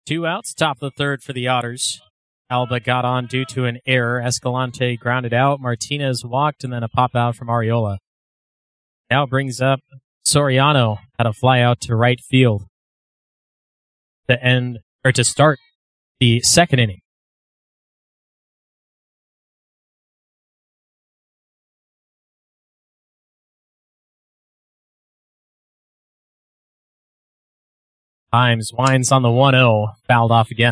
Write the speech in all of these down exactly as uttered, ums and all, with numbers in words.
Two outs, top of the third for the Otters. Alba got on due to an error. Escalante grounded out. Martinez walked, and then a pop out from Arriola. Now brings up Soriano. Had a fly out to right field to end or to start the second inning. Himes winds on the one oh, fouled off again.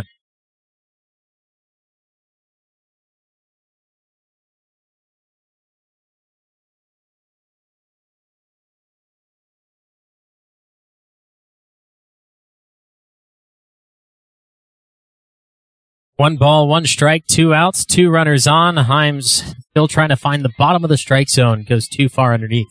One ball, one strike, two outs, two runners on. Himes still trying to find the bottom of the strike zone, goes too far underneath.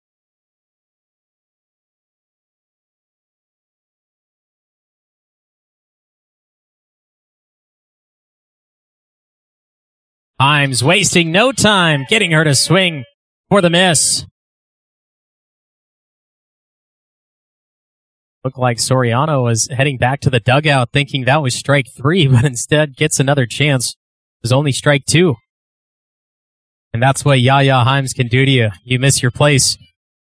Himes wasting no time, getting her to swing for the miss. Looked like Soriano was heading back to the dugout thinking that was strike three, but instead gets another chance. It was only strike two. And that's what Yaya Himes can do to you. You miss your place.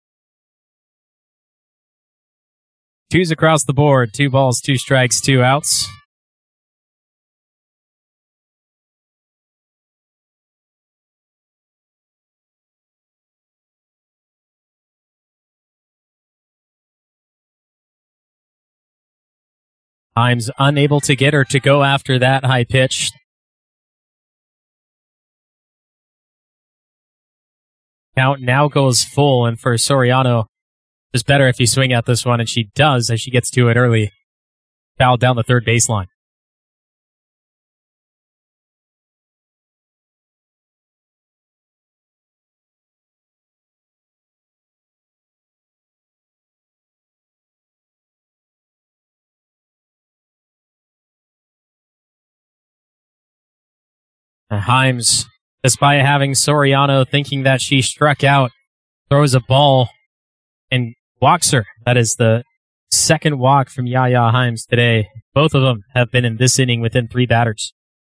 Two's across the board. Two balls, two strikes, two outs. Himes unable to get her to go after that high pitch. Count now goes full, and for Soriano, it's better if you swing at this one, and she does as she gets to it early. Fouled down the third baseline. Himes, despite having Soriano thinking that she struck out, throws a ball and walks her. That is the second walk from Yaya Himes today. Both of them have been in this inning within three batters.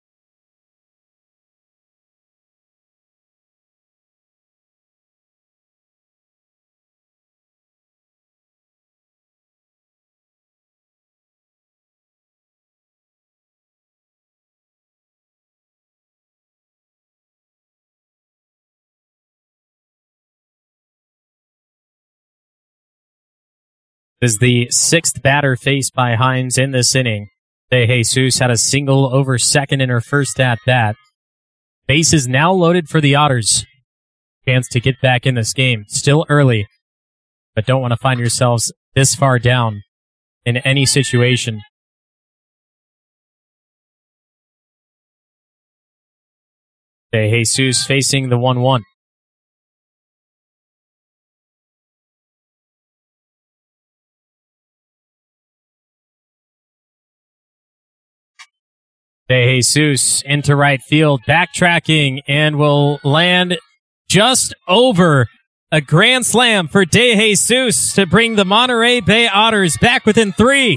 Is the sixth batter faced by Himes in this inning. De Jesus had a single over second in her first at-bat. Base is now loaded for the Otters. Chance to get back in this game. Still early, but don't want to find yourselves this far down in any situation. De Jesus facing the one one. De Jesus into right field, backtracking, and will land just over a grand slam for De Jesus to bring the Monterey Bay Otters back within three.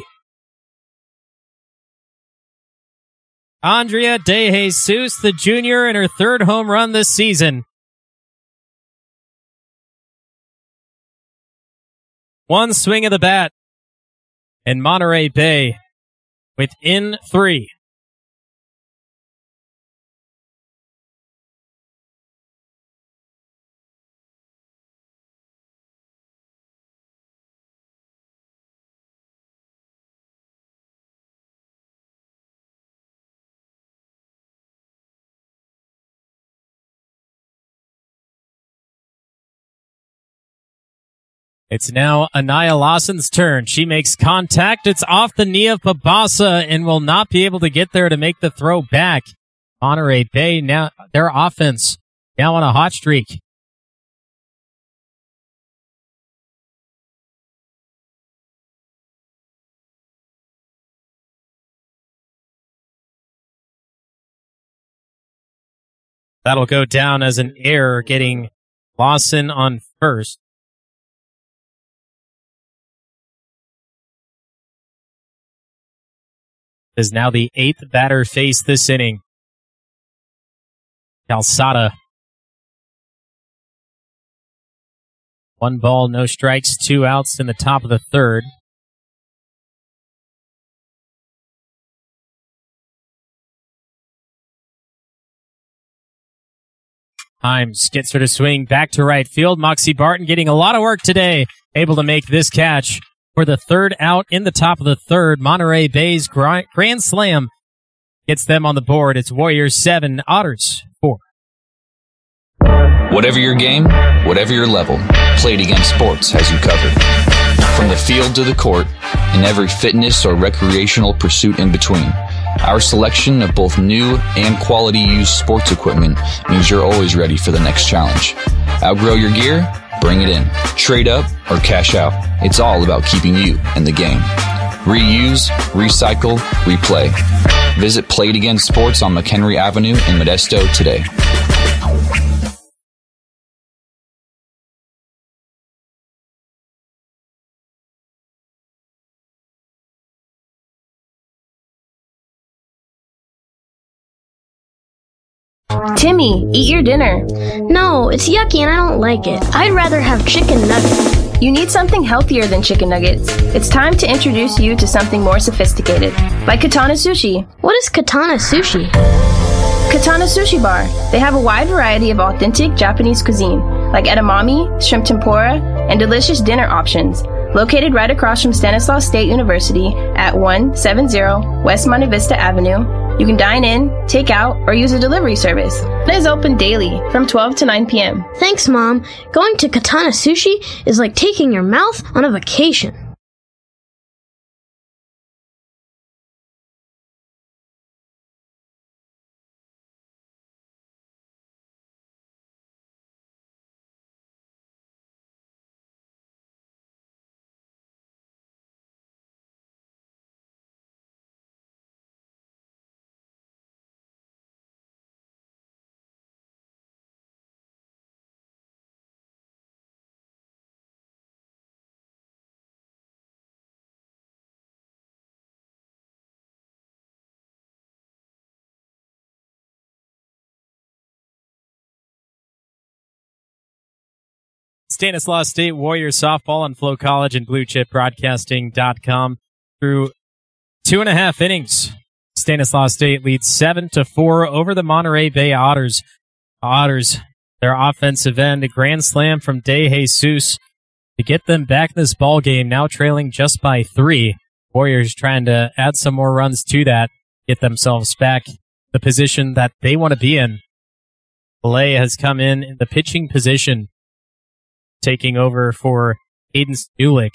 Andrea De Jesus, the junior, in her third home run this season. One swing of the bat, and Monterey Bay within three. It's now Anaya Lawson's turn. She makes contact. It's off the knee of Pabasa and will not be able to get there to make the throw back. Monterey Bay, now their offense now on a hot streak. That'll go down as an error, getting Lawson on first. is now the eighth batter faced this inning. Calzada. One ball, no strikes, two outs in the top of the third. Himes gets her to swing back to right field. Moxie Barton getting a lot of work today, able to make this catch for the third out in the top of the third. Monterey Bay's grand slam gets them on the board. It's Warriors seven, Otters four. Whatever your game, whatever your level, Play It Again Sports has you covered. From the field to the court, and every fitness or recreational pursuit in between, our selection of both new and quality used sports equipment means you're always ready for the next challenge. Outgrow your gear? Bring it in. Trade up or cash out. It's all about keeping you in the game. Reuse, recycle, replay. Visit Play It Again Sports on McHenry Avenue in Modesto today. Timmy, eat your dinner. No, it's yucky and I don't like it. I'd rather have chicken nuggets. You need something healthier than chicken nuggets. It's time to introduce you to something more sophisticated, like Katana Sushi. What is Katana Sushi? Katana Sushi Bar. They have a wide variety of authentic Japanese cuisine, like edamame, shrimp tempura, and delicious dinner options. Located right across from Stanislaus State University at one seventy West Monte Vista Avenue, you can dine in, take out, or use a delivery service. It is open daily from twelve to nine p.m. Thanks, Mom. Going to Katana Sushi is like taking your mouth on a vacation. Stanislaus State Warriors softball on Flow College and Blue Chip Broadcasting dot com through two and a half innings. Stanislaus State leads seven to four over the Monterey Bay Otters. Otters, their offensive end, a grand slam from De Jesus to get them back in this ball game. Now trailing just by three. Warriors trying to add some more runs to that, get themselves back the position that they want to be in. Belay has come in in the pitching position, taking over for Aiden Stulik.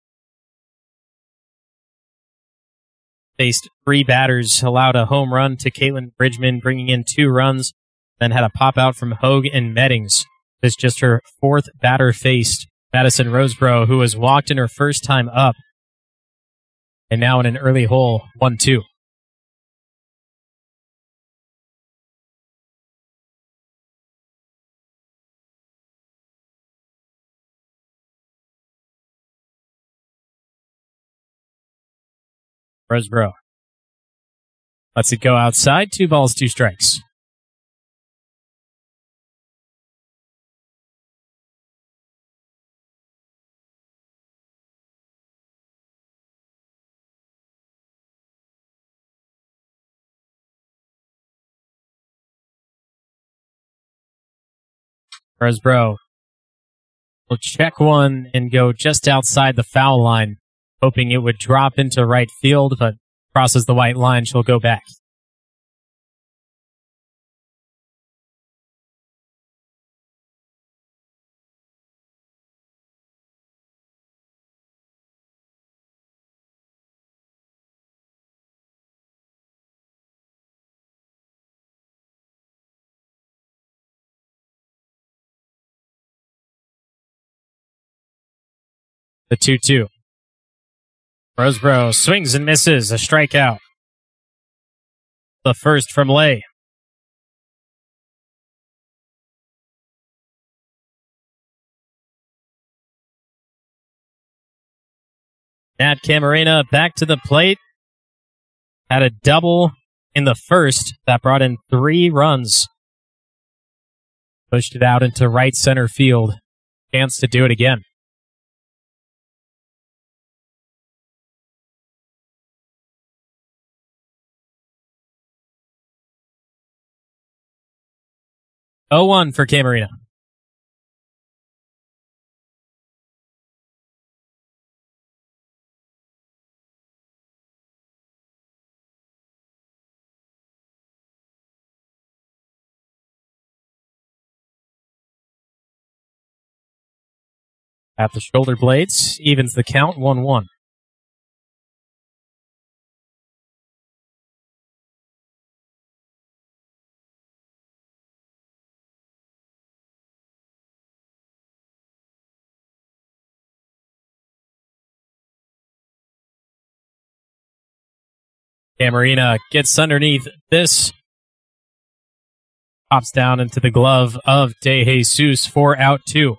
Faced three batters, allowed a home run to Caitlin Bridgman, bringing in two runs, then had a pop out from Hogue and Meddings. It's just her fourth batter faced, Madison Roseborough, who was walked in her first time up, and now in an early hole, one two. Roseborough lets it go outside. Two balls, two strikes. Roseborough will check one and go just outside the foul line, hoping it would drop into right field, but crosses the white line. She'll go back. The two two. Roseborough swings and misses. A strikeout. The first from Lay. Nat Camarena back to the plate. had a double in the first that brought in three runs. Pushed it out into right center field. Chance to do it again. oh one for Camarena. At the shoulder blades, evens the count, one one. Camarena gets underneath this. Pops down into the glove of De Jesus for out two.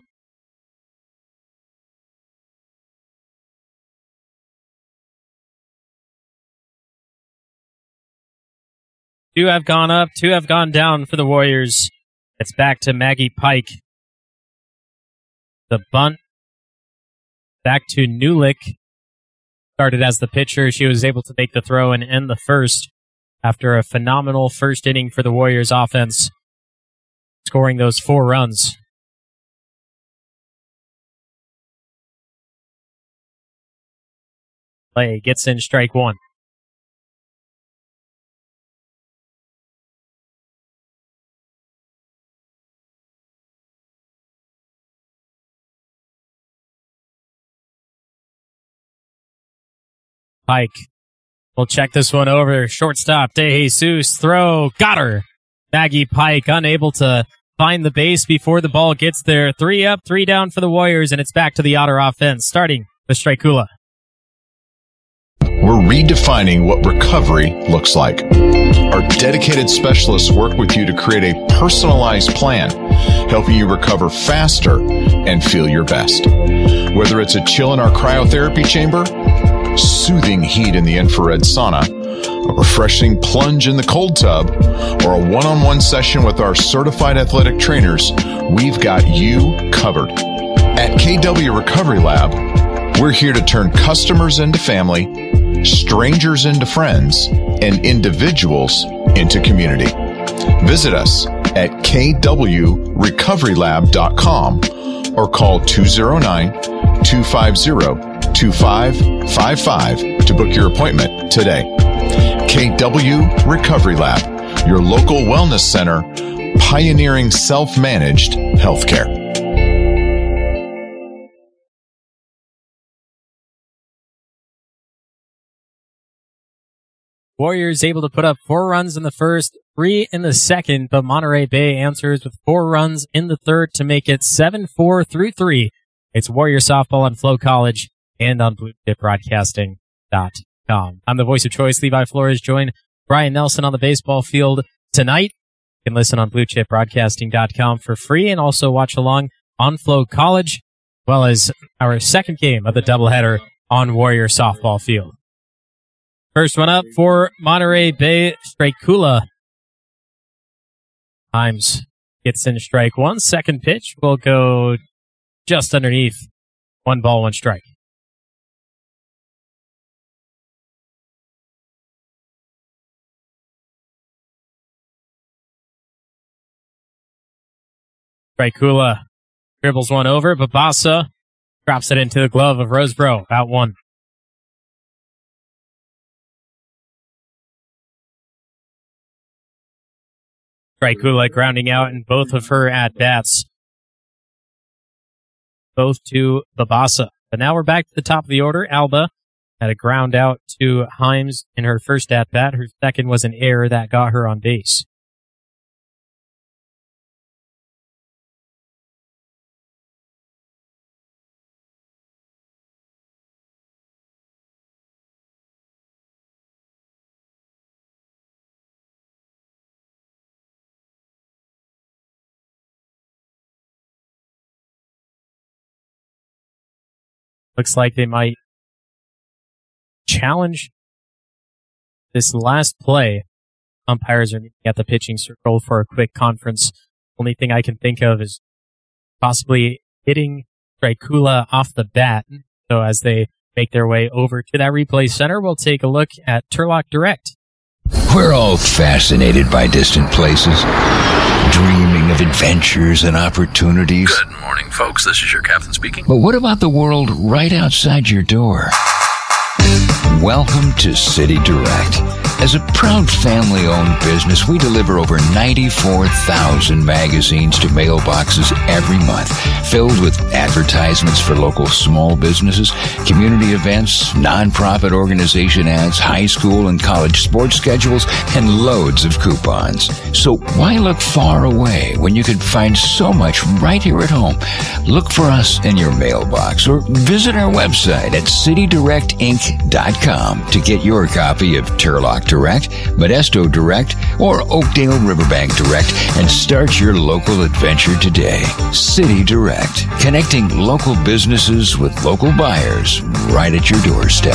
Two have gone up, two have gone down for the Warriors. It's back to Maggie Pike. The bunt back to Newlick. Started as the pitcher. She was able to make the throw and end the first after a phenomenal first inning for the Warriors offense, scoring those four runs. Play gets in strike one. Pike will check this one over. Shortstop, De Jesus. Throw. Got her. Maggie Pike unable to find the base before the ball gets there. Three up, three down for the Warriors, and it's back to the Otter offense, starting with Strikula. We're redefining what recovery looks like. Our dedicated specialists work with you to create a personalized plan, helping you recover faster and feel your best. Whether it's a chill in our cryotherapy chamber, soothing heat in the infrared sauna, a refreshing plunge in the cold tub, or a one-on-one session with our certified athletic trainers, we've got you covered. At K W Recovery Lab, we're here to turn customers into family, strangers into friends, and individuals into community. Visit us at k w recovery lab dot com or call two oh nine, two five zero, two five five five to book your appointment today. K W Recovery Lab, your local wellness center, pioneering self-managed healthcare. Warriors able to put up four runs in the first, three in the second, but Monterey Bay answers with four runs in the third to make it seven four through three. It's Warrior Softball on Flow College and on blue chip broadcasting dot com. I'm the voice of choice, Levi Flores. Join Brian Nelson on the baseball field tonight. You can listen on blue chip broadcasting dot com for free and also watch along on Flow College, as well as our second game of the doubleheader on Warrior Softball Field. First one up for Monterey Bay, Strikula. Himes gets in strike one. Second pitch will go just underneath. One ball, one strike. Strikula dribbles one over. Babasa drops it into the glove of Roseboro. Out one. Strikula grounding out in both of her at-bats. Both to Babasa. But now we're back to the top of the order. Alba had a ground out to Himes in her first at-bat. Her second was an error that got her on base. Looks like they might challenge this last play, umpires are meeting at the pitching circle for a quick conference. Only thing I can think of is possibly hitting Strikula off the bat. So as they make their way over to that replay center, we'll take a look at Turlock Direct. We're all fascinated by distant places, dreaming of adventures and opportunities. Good morning, folks. This is your captain speaking. But what about the world right outside your door? Welcome to City Direct. As a proud family-owned business, we deliver over ninety-four thousand magazines to mailboxes every month, filled with advertisements for local small businesses, community events, nonprofit organization ads, high school and college sports schedules, and loads of coupons. So why look far away when you can find so much right here at home? Look for us in your mailbox or visit our website at city direct inc dot com to get your copy of Turlock Direct, Modesto Direct, or Oakdale Riverbank Direct and start your local adventure today. City Direct, connecting local businesses with local buyers right at your doorstep.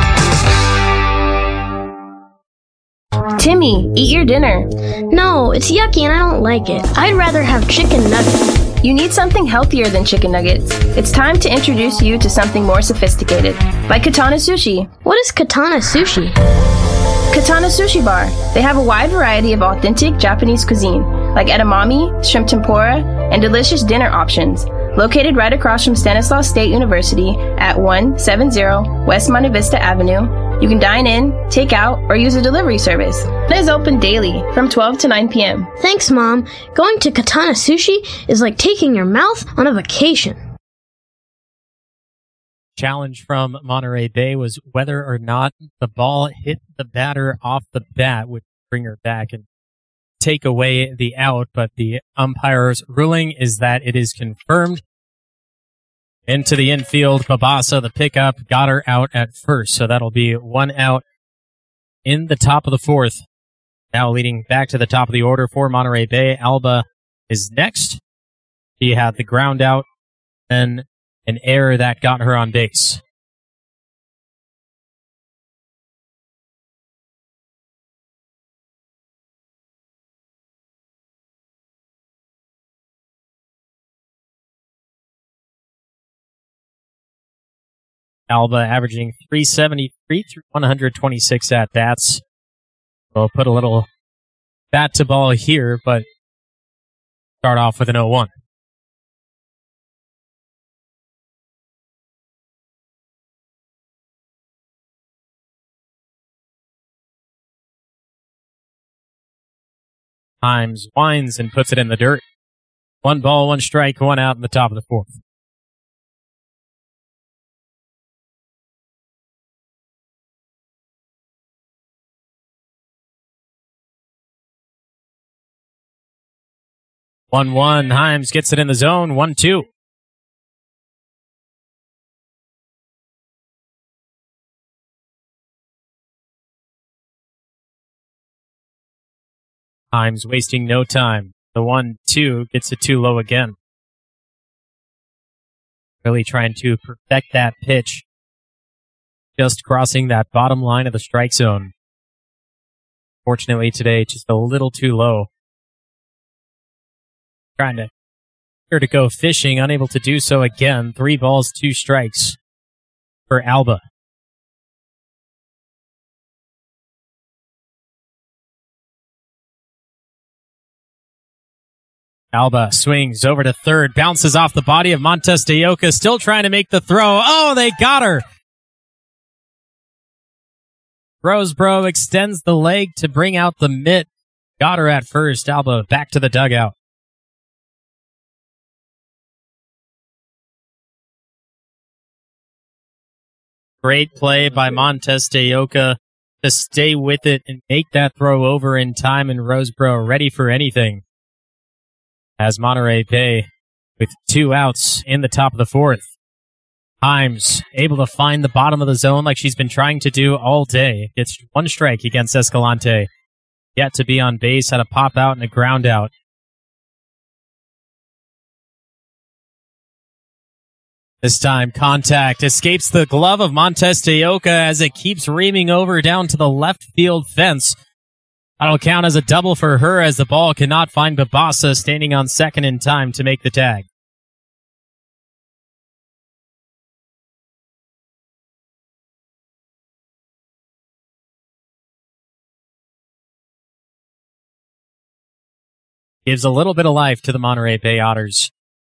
Timmy, eat your dinner. No, it's yucky and I don't like it. I'd rather have chicken nuggets. You need something healthier than chicken nuggets. It's time to introduce you to something more sophisticated, like Katana Sushi. What is Katana Sushi? Katana Sushi Bar. They have a wide variety of authentic Japanese cuisine, like edamame, shrimp tempura, and delicious dinner options. Located right across from Stanislaus State University at one seventy West Monte Vista Avenue, you can dine in, take out, or use a delivery service. It is open daily from twelve to nine p.m. Thanks, Mom. Going to Katana Sushi is like taking your mouth on a vacation. Challenge from Monterey Bay was whether or not the ball hit the batter off the bat would bring her back and take away the out, but the umpire's ruling is that it is confirmed. Into the infield, Babasa, the pickup, got her out at first, so that'll be one out in the top of the fourth. Now leading back to the top of the order for Monterey Bay, Alba is next. She had the ground out and an error that got her on base. Alba averaging three seventy-three through one twenty-six at-bats. We'll put a little bat to ball here, but start off with an oh one. Himes winds and puts it in the dirt. One ball, one strike, one out in the top of the fourth. one one, Himes gets it in the zone, one two. Himes wasting no time. The one two gets it too low again. Really trying to perfect that pitch. Just crossing that bottom line of the strike zone. Fortunately today, just a little too low. Trying to here to go fishing, unable to do so again. Three balls, two strikes for Alba. Alba swings over to third, bounces off the body of Montes de Oca, still trying to make the throw. Oh, they got her! Roseboro extends the leg to bring out the mitt. Got her at first. Alba back to the dugout. Great play by Montes de Oca to stay with it and make that throw over in time, and Roseboro ready for anything. As Monterey Bay with two outs in the top of the fourth. Himes able to find the bottom of the zone like she's been trying to do all day. Gets one strike against Escalante. Yet to be on base, had a pop out and a ground out. This time, contact escapes the glove of Montez Teoka as it keeps reaming over down to the left field fence. That'll count as a double for her as the ball cannot find Babasa standing on second in time to make the tag. Gives a little bit of life to the Monterey Bay Otters.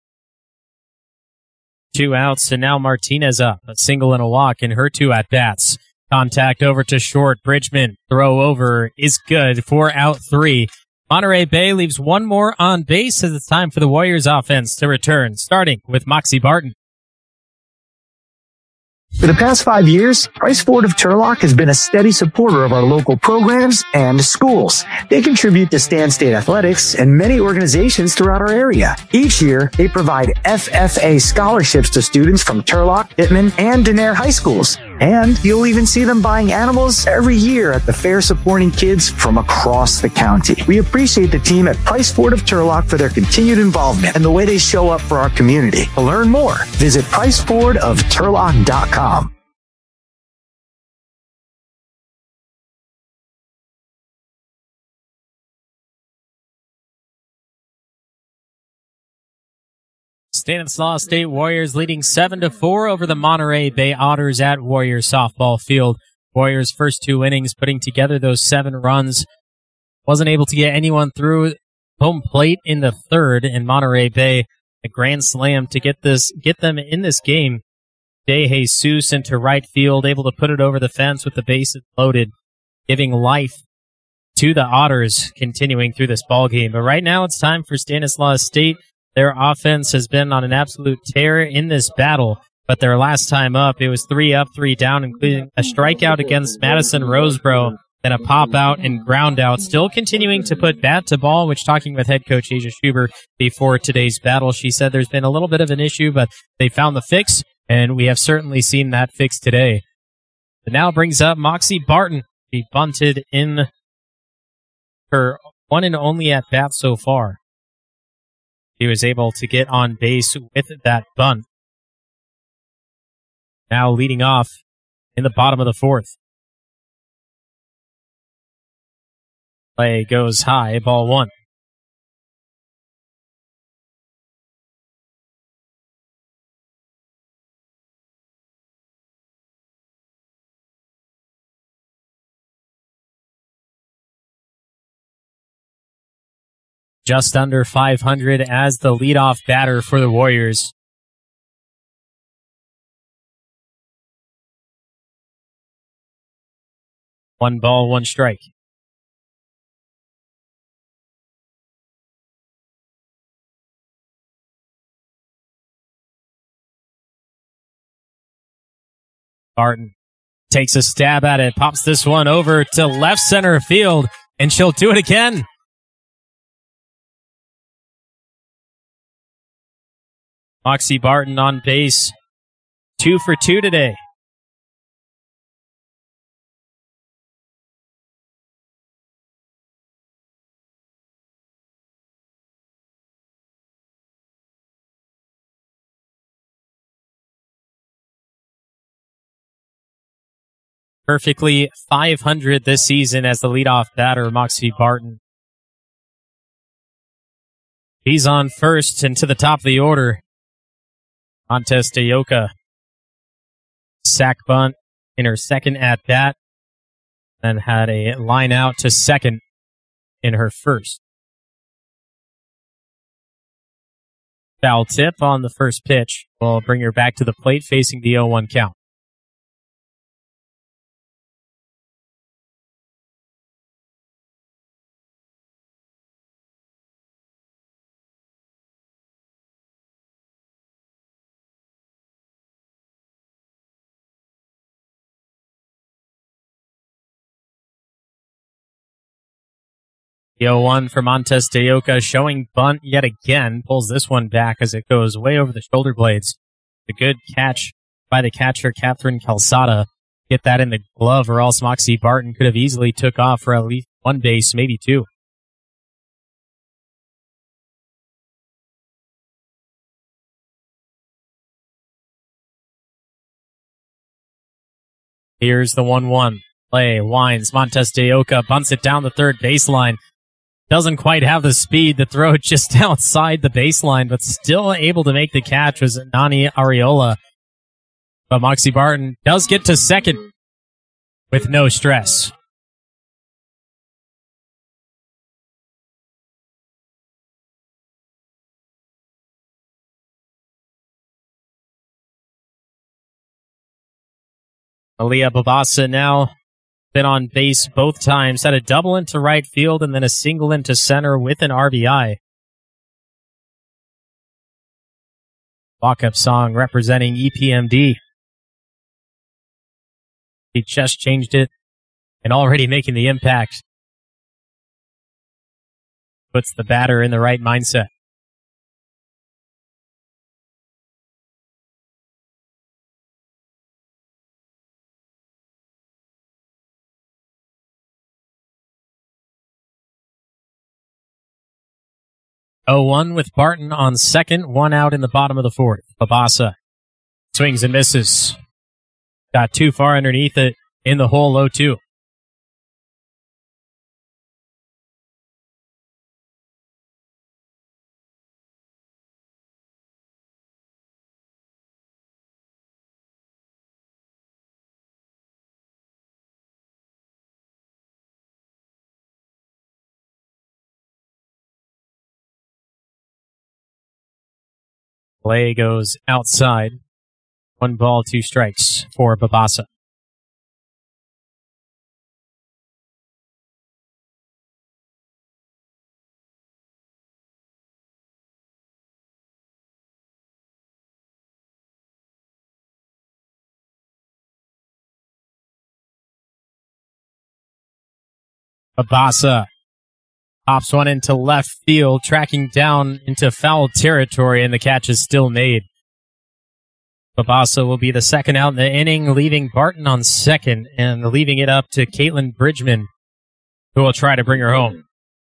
Two outs, and now Martinez up. A single and a walk in her two at-bats. Contact over to short. Bridgman, throw over, is good for out three. Monterey Bay leaves one more on base as it's time for the Warriors offense to return, starting with Moxie Barton. For the past five years, Price Ford of Turlock has been a steady supporter of our local programs and schools. They contribute to Stan State Athletics and many organizations throughout our area. Each year, they provide F F A scholarships to students from Turlock, Pittman, and Denair high schools. And you'll even see them buying animals every year at the fair, supporting kids from across the county. We appreciate the team at Price Ford of Turlock for their continued involvement and the way they show up for our community. To learn more, visit price ford of turlock dot com. Stanislaus State Warriors leading seven to four over the Monterey Bay Otters at Warriors softball field. Warriors' first two innings putting together those seven runs. Wasn't able to get anyone through home plate in the third, and Monterey Bay a grand slam to get this get them in this game. De Jesus into right field, able to put it over the fence with the bases loaded, giving life to the Otters continuing through this ball game. But right now it's time for Stanislaus State. Their offense has been on an absolute tear in this battle, but their last time up, it was three up, three down, including a strikeout against Madison Roseboro, then a pop out and ground out. Still continuing to put bat to ball, which talking with head coach Asia Schubert before today's battle, she said there's been a little bit of an issue, but they found the fix, and we have certainly seen that fix today. It now brings up Moxie Barton. She bunted in her one and only at bat so far. He was able to get on base with that bunt. Now leading off in the bottom of the fourth. Play goes high, ball one. Just under five hundred as the leadoff batter for the Warriors. One ball, one strike. Barton takes a stab at it, pops this one over to left center field, and she'll do it again. Moxie Barton on base, two for two today. Perfectly five hundred this season as the leadoff batter, Moxie Barton. He's on first and to the top of the order. Montez Teoka. Sack bunt in her second at bat. Then had a line out to second in her first. Foul tip on the first pitch will bring her back to the plate facing the oh one count. The oh one for Montez Teoka showing bunt yet again. Pulls this one back as it goes way over the shoulder blades. A good catch by the catcher, Catherine Calzada. Get that in the glove or else Moxie Barton could have easily took off for at least one base, maybe two. Here's the one one. Play, winds, Montes de Oca bunts it down the third baseline. Doesn't quite have the speed to throw it just outside the baseline, but still able to make the catch was Nani Ariola. But Moxie Barton does get to second with no stress. Aaliyah Babasa now been on base both times, had a double into right field and then a single into center with an R B I. Walk-up song representing E P M D. He just changed it and already making the impact. Puts the batter in the right mindset. oh one with Barton on second, one out in the bottom of the fourth. Babasa swings and misses. Got too far underneath it in the hole, oh two. Play goes outside. One ball, two strikes for Babasa. Babasa pops one into left field, tracking down into foul territory, and the catch is still made. Babasa will be the second out in the inning, leaving Barton on second and leaving it up to Caitlin Bridgman, who will try to bring her home.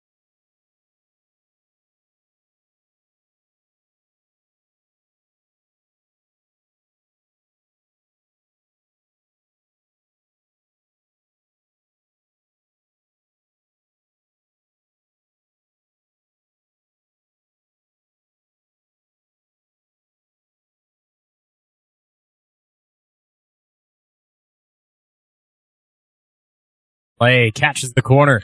Play catches the corner.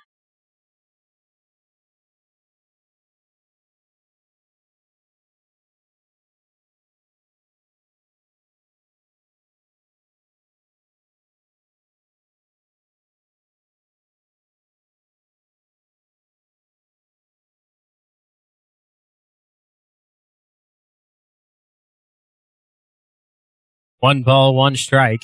One ball, one strike.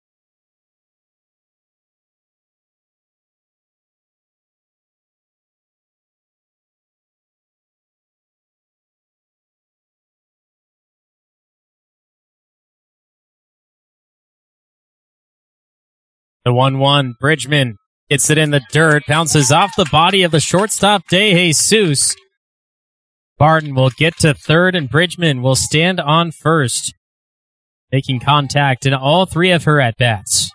The one one, Bridgman gets it in the dirt, bounces off the body of the shortstop, De Jesus. Barton will get to third, and Bridgman will stand on first, making contact in all three of her at-bats.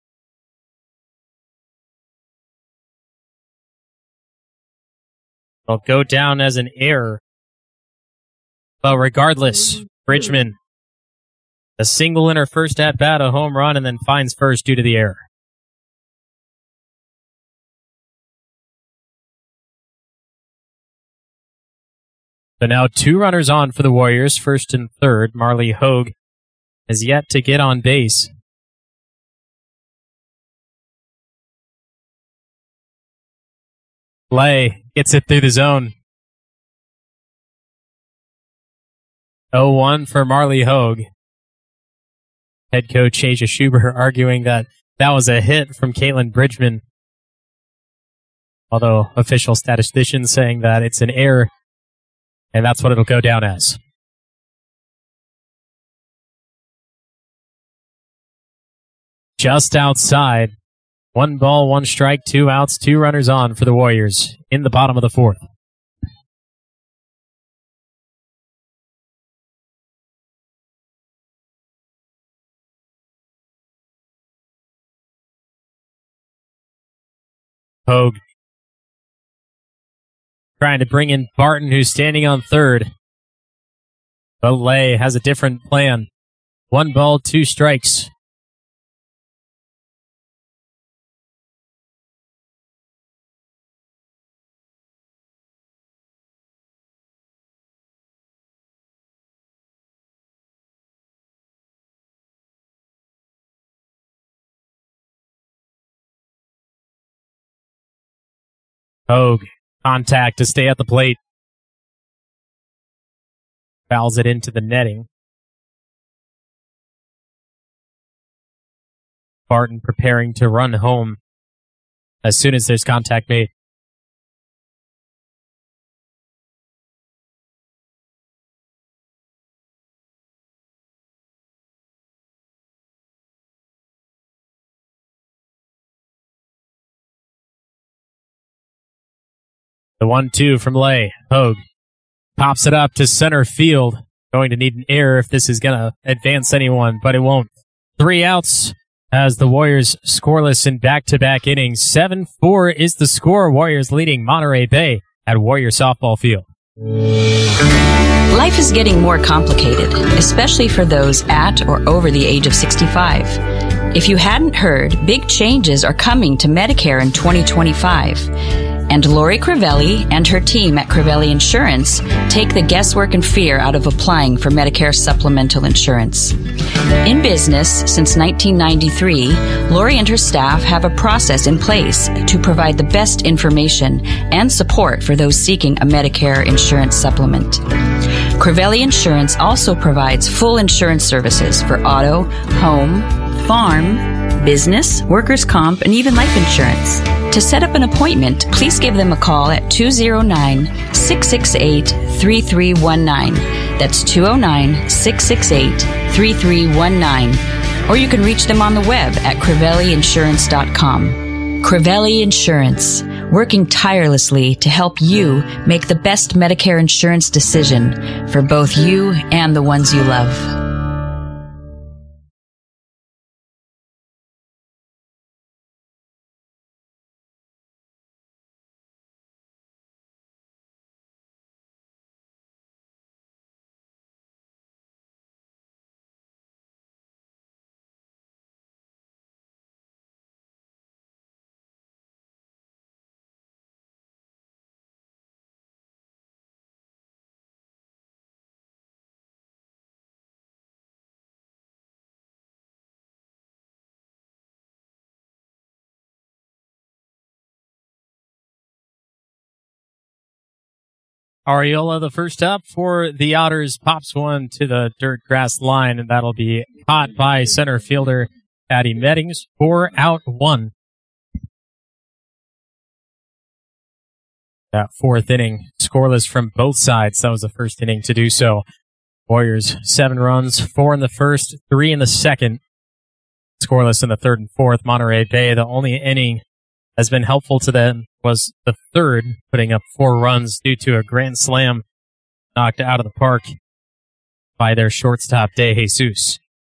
It'll go down as an error. But regardless, Bridgman, a single in her first at-bat, a home run, and then finds first due to the error. So now two runners on for the Warriors, first and third. Marley Hogue has yet to get on base. Play gets it through the zone. oh one for Marley Hogue. Head coach Asia Schubert arguing that that was a hit from Caitlin Bridgman, although official statisticians saying that it's an error, and that's what it'll go down as. Just outside. One ball, one strike, two outs, two runners on for the Warriors in the bottom of the fourth. Hogue trying to bring in Barton, who's standing on third. But Lay has a different plan. One ball, two strikes. Hogue, contact to stay at the plate. Fouls it into the netting. Barton preparing to run home as soon as there's contact made. The one two from Lay. Hogue pops it up to center field. Going to need an error if this is going to advance anyone, but it won't. Three outs as the Warriors scoreless in back-to-back innings. seven four is the score. Warriors leading Monterey Bay at Warrior Softball Field. Life is getting more complicated, especially for those at or over the age of sixty-five. If you hadn't heard, big changes are coming to Medicare in twenty twenty-five. And Lori Crivelli and her team at Crivelli Insurance take the guesswork and fear out of applying for Medicare supplemental insurance. In business since nineteen ninety-three, Lori and her staff have a process in place to provide the best information and support for those seeking a Medicare insurance supplement. Crivelli Insurance also provides full insurance services for auto, home, farm, business, workers' comp, and even life insurance. To set up an appointment, please give them a call at two oh nine, six six eight, three three one nine. That's two oh nine, six six eight, three three one nine. Or you can reach them on the web at crivelli insurance dot com. Crivelli Insurance, working tirelessly to help you make the best Medicare insurance decision for both you and the ones you love. Ariola, the first up for the Otters, pops one to the dirt grass line, and that'll be caught by center fielder Patty Meddings for out one. That fourth inning, scoreless from both sides. That was the first inning to do so. Warriors, seven runs, four in the first, three in the second. Scoreless in the third and fourth. Monterey Bay, the only inning has been helpful to them was the third, putting up four runs due to a grand slam knocked out of the park by their shortstop, De Jesus.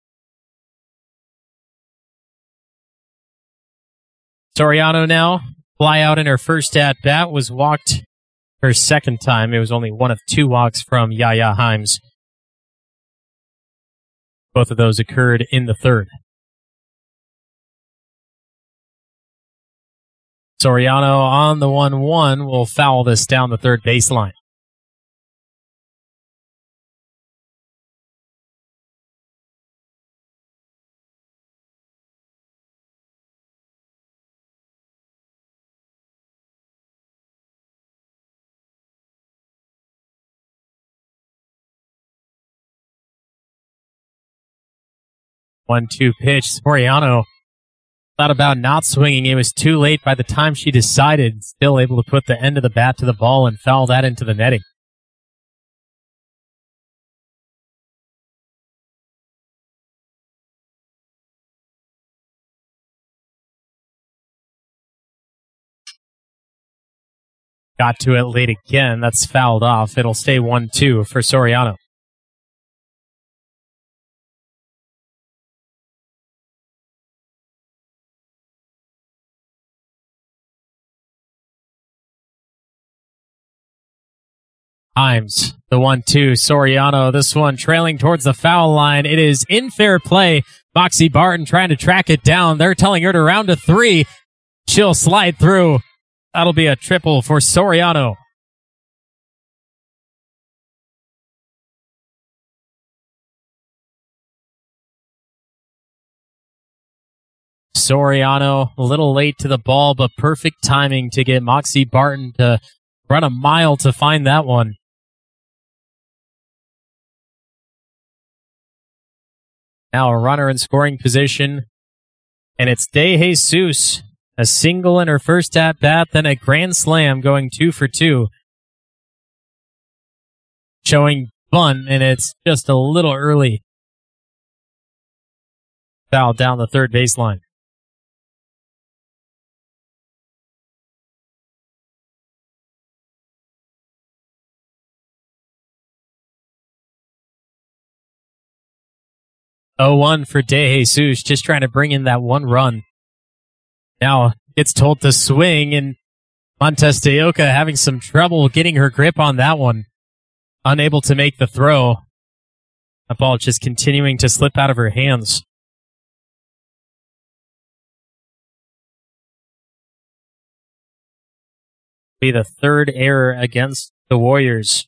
Soriano now, fly out in her first at-bat, was walked her second time. It was only one of two walks from Yaya Himes. Both of those occurred in the third. Soriano on the one one will foul this down the third baseline. one two pitch. Soriano thought about not swinging. It was too late by the time she decided. Still able to put the end of the bat to the ball and foul that into the netting. Got to it late again. That's fouled off. It'll stay one two for Soriano. Himes, the one two. Soriano, this one trailing towards the foul line. It is in fair play. Moxie Barton trying to track it down. They're telling her to round to three. She'll slide through. That'll be a triple for Soriano. Soriano, a little late to the ball, but perfect timing to get Moxie Barton to run a mile to find that one. Now a runner in scoring position, and it's De Jesus. A single in her first at-bat, then a grand slam going two for two. Showing bunt, and it's just a little early. Foul down the third baseline. oh one for De Jesus, just trying to bring in that one run. Now gets told to swing, and Montes de Oca having some trouble getting her grip on that one. Unable to make the throw. The ball just continuing to slip out of her hands. Be the third error against the Warriors.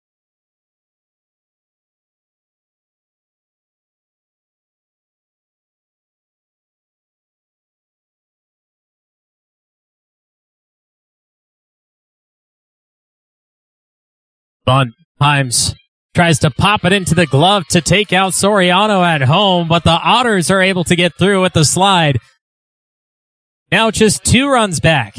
Bunt. Himes tries to pop it into the glove to take out Soriano at home, but the Otters are able to get through with the slide. Now just two runs back.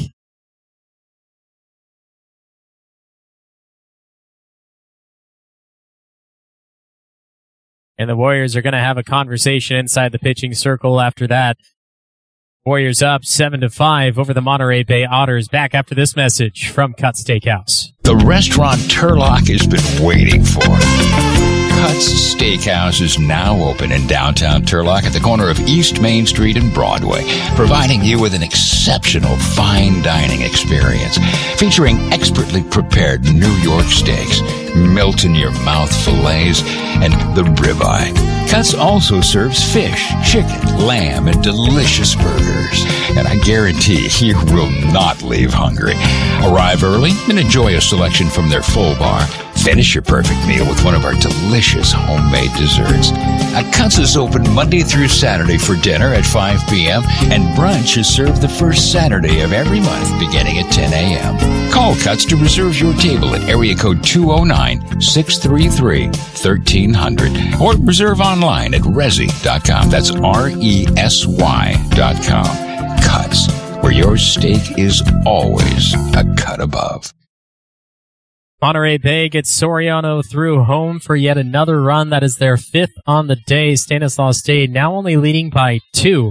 And the Warriors are going to have a conversation inside the pitching circle after that. Warriors up seven to five over the Monterey Bay Otters. Back after this message from Cuts Steakhouse. The restaurant Turlock has been waiting for. Cuts Steakhouse is now open in downtown Turlock at the corner of East Main Street and Broadway, providing you with an exceptional fine dining experience featuring expertly prepared New York steaks, melt-in-your-mouth fillets, and the ribeye. Cuts also serves fish, chicken, lamb, and delicious burgers. And I guarantee you will not leave hungry. Arrive early and enjoy a selection from their full bar. Finish your perfect meal with one of our delicious homemade desserts. Uh, Cuts is open Monday through Saturday for dinner at five p.m. and brunch is served the first Saturday of every month beginning at ten a.m. Call Cuts to reserve your table at area code two oh nine, six three three, one three zero zero or reserve online at resi dot com. That's R E S Y dot com. Cuts, where your steak is always a cut above. Monterey Bay gets Soriano through home for yet another run. That is their fifth on the day. Stanislaus State now only leading by two.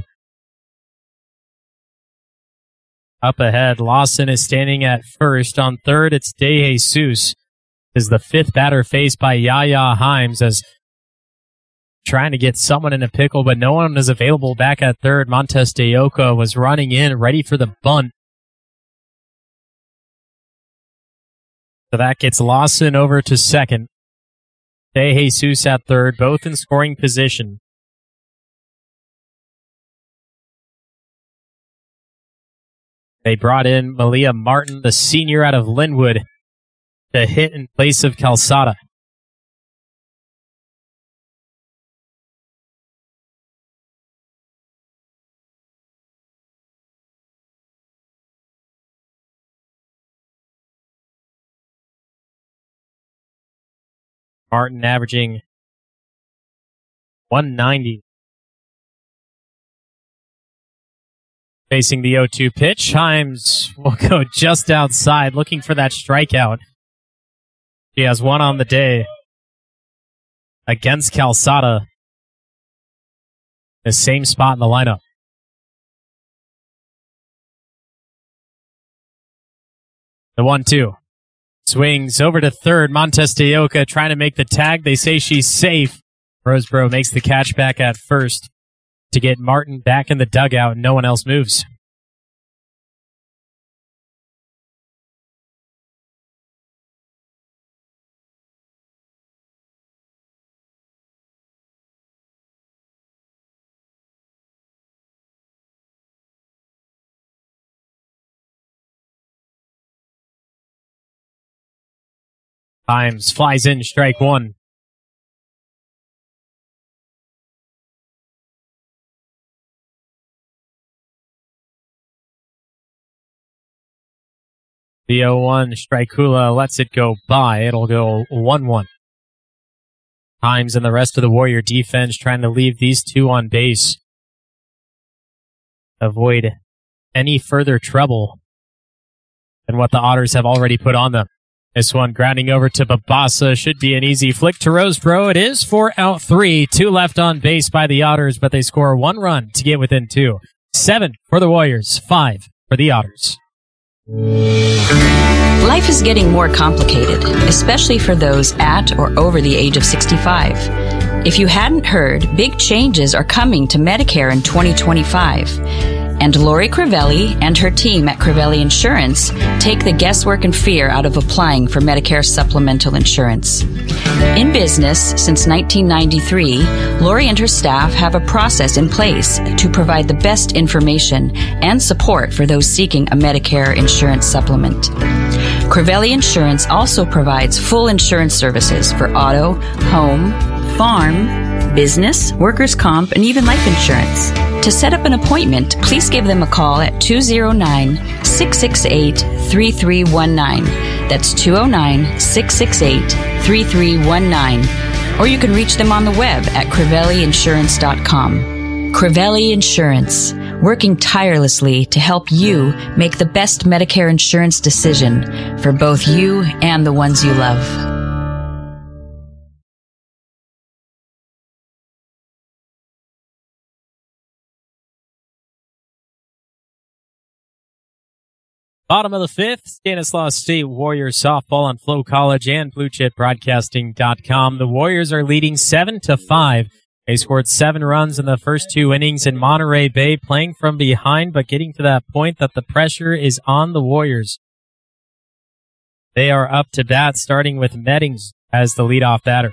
Up ahead, Lawson is standing at first. On third, it's De Jesus. Is the fifth batter faced by Yaya Himes as trying to get someone in a pickle, but no one is available back at third. Montes de Oca was running in, ready for the bunt. So that gets Lawson over to second. De Jesus at third, both in scoring position. They brought in Malia Martin, the senior out of Linwood, to hit in place of Calzada. Martin averaging one ninety. Facing the oh two pitch, Himes will go just outside looking for that strikeout. She has one on the day against Calzada. The same spot in the lineup. The one two. Swings over to third. Montes de Oca trying to make the tag. They say she's safe. Roseboro makes the catch back at first to get Martin back in the dugout, and no one else moves. Times flies in, strike one. The oh one, Strikula lets it go by. It'll go one one. Times and the rest of the Warrior defense trying to leave these two on base. Avoid any further trouble than what the Otters have already put on them. This one grounding over to Babasa should be an easy flick to Roseboro. It is four out three. Two left on base by the Otters, but they score one run to get within two. Seven for the Warriors, five for the Otters. Life is getting more complicated, especially for those at or over the age of sixty-five. If you hadn't heard, big changes are coming to Medicare in twenty twenty-five. And Lori Crivelli and her team at Crivelli Insurance take the guesswork and fear out of applying for Medicare supplemental insurance. In business since nineteen ninety-three, Lori and her staff have a process in place to provide the best information and support for those seeking a Medicare insurance supplement. Crivelli Insurance also provides full insurance services for auto, home, farm, business, workers' comp, and even life insurance. To set up an appointment, please give them a call at two oh nine, six six eight, three three one nine. That's two oh nine, six six eight, three three one nine. Or you can reach them on the web at crivelli insurance dot com. Crivelli Insurance, working tirelessly to help you make the best Medicare insurance decision for both you and the ones you love. Bottom of the fifth, Stanislaus State Warriors softball on Flow College and blue chip broadcasting dot com. The Warriors are leading seven to five. They scored seven runs in the first two innings in Monterey Bay, playing from behind, but getting to that point that the pressure is on the Warriors. They are up to bat, starting with Meddings as the leadoff batter.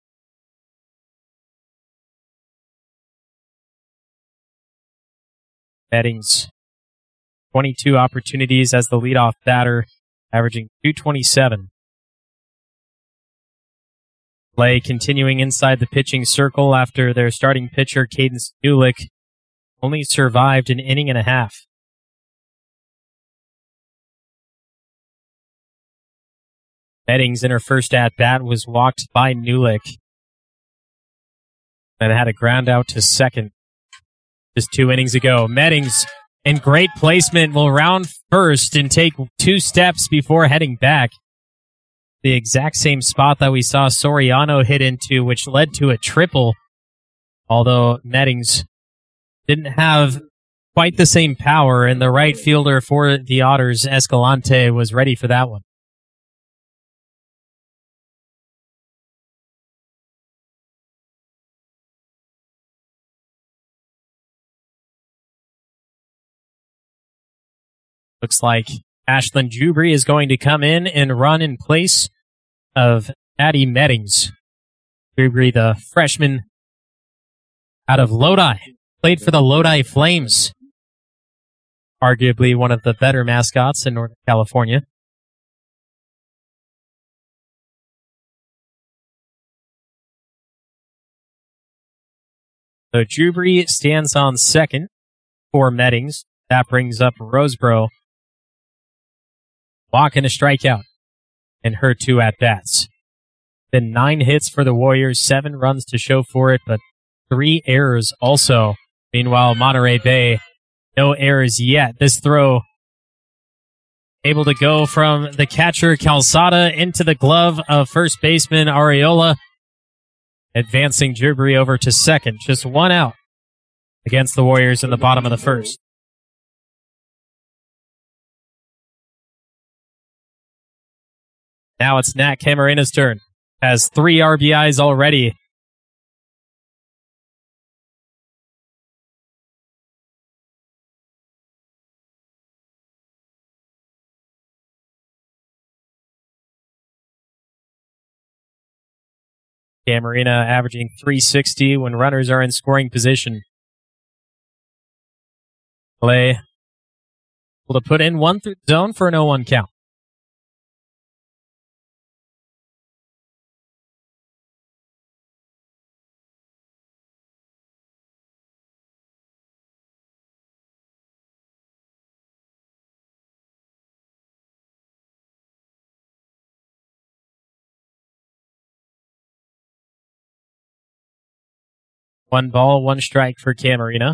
Meddings, twenty-two opportunities as the leadoff batter, averaging two twenty-seven. Play continuing inside the pitching circle after their starting pitcher, Cadence Dulick, only survived an inning and a half. Meddings in her first at-bat was walked by Nulick and had a ground out to second just two innings ago. Meddings, in great placement, will round first and take two steps before heading back. The exact same spot that we saw Soriano hit into, which led to a triple, although Meddings didn't have quite the same power, and the right fielder for the Otters, Escalante, was ready for that one. Looks like Ashlyn Jubry is going to come in and run in place of Addie Meddings. Jubry, the freshman out of Lodi, played for the Lodi Flames. Arguably one of the better mascots in Northern California. So Jubry stands on second for Meddings. That brings up Roseboro. Walk and a strikeout in her two at-bats. Then nine hits for the Warriors, seven runs to show for it, but three errors also. Meanwhile, Monterey Bay, no errors yet. This throw able to go from the catcher Calzada into the glove of first baseman Areola, advancing Jubry over to second. Just one out against the Warriors in the bottom of the first. Now it's Nat Camarina's turn. Has three R B Is already. Camarina averaging three sixty when runners are in scoring position. Play able to put in one through the zone for an oh one count. One ball, one strike for Camarena.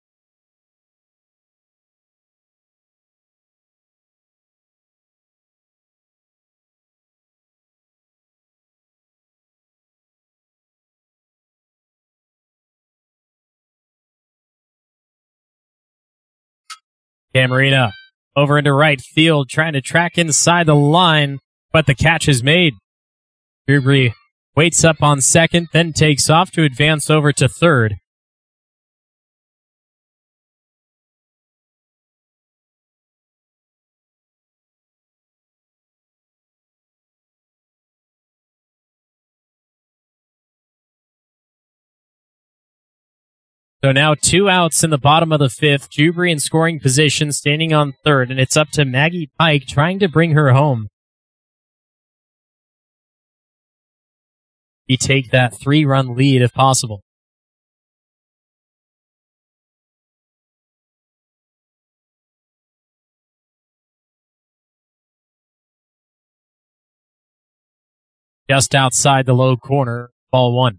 Camarena over into right field, trying to track inside the line, but the catch is made. Drewbury waits up on second, then takes off to advance over to third. So now two outs in the bottom of the fifth. Drewbury in scoring position, standing on third, and it's up to Maggie Pike trying to bring her home. You take that three-run lead if possible. Just outside the low corner, ball one.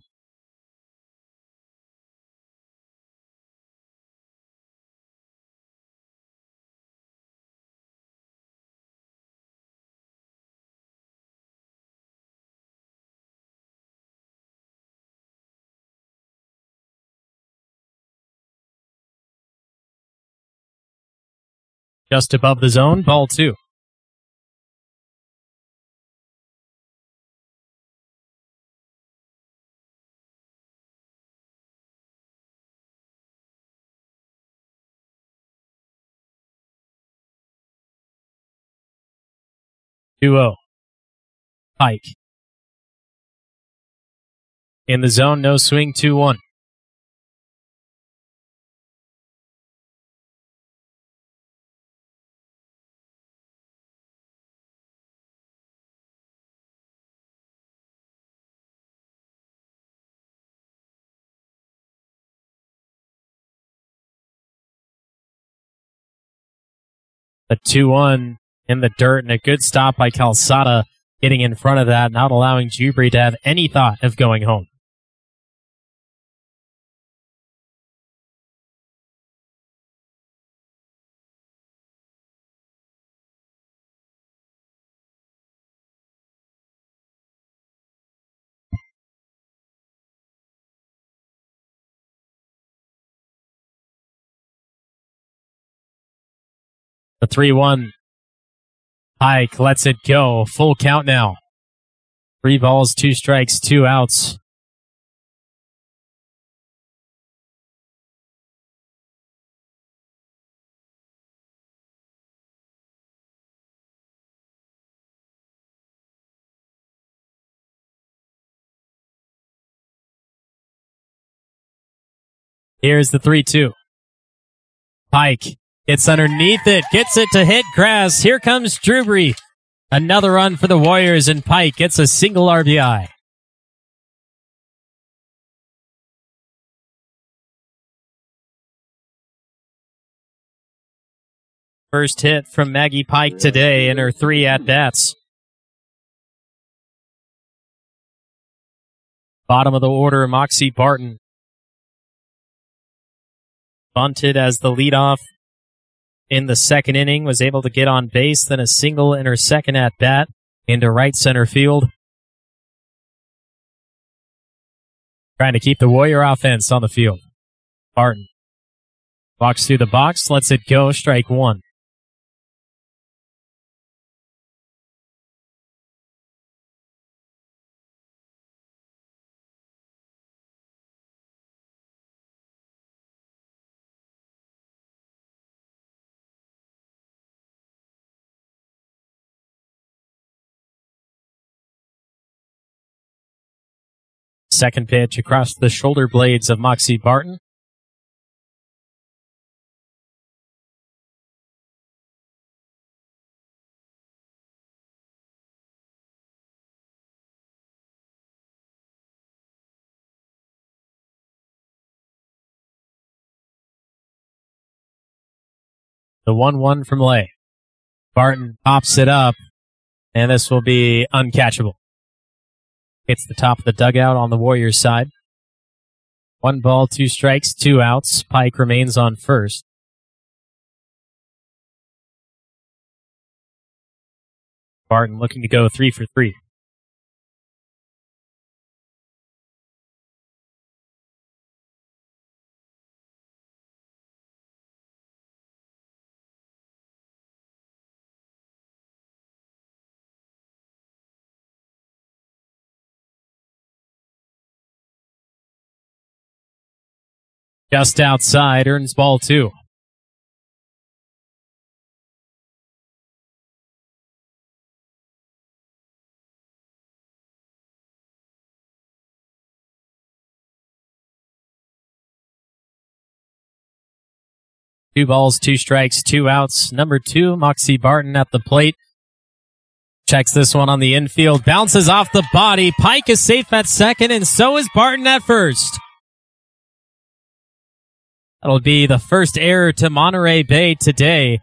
Just above the zone, ball two. two oh. Pike. In the zone, no swing, two one. The two one in the dirt, and a good stop by Calzada, getting in front of that, not allowing Drewbury to have any thought of going home. The three one. Pike lets it go. Full count now. Three balls, two strikes, two outs. Here's the three two. Pike gets underneath it, gets it to hit grass. Here comes Drewbury. Another run for the Warriors, and Pike gets a single R B I. First hit from Maggie Pike today in her three at-bats. Bottom of the order, Moxie Barton. Bunted as the leadoff in the second inning, was able to get on base, then a single in her second at-bat into right center field. Trying to keep the Warrior offense on the field. Barton walks through the box, lets it go, strike one. Second pitch across the shoulder blades of Moxie Barton. The one one from Lay. Barton pops it up, and this will be uncatchable. Hits the top of the dugout on the Warriors side. One ball, two strikes, two outs. Pike remains on first. Barton looking to go three for three. Just outside, earns ball two. Two balls, two strikes, two outs. Number two, Moxie Barton at the plate. Checks this one on the infield, bounces off the body. Pike is safe at second, and so is Barton at first. That'll be the first error to Monterey Bay today.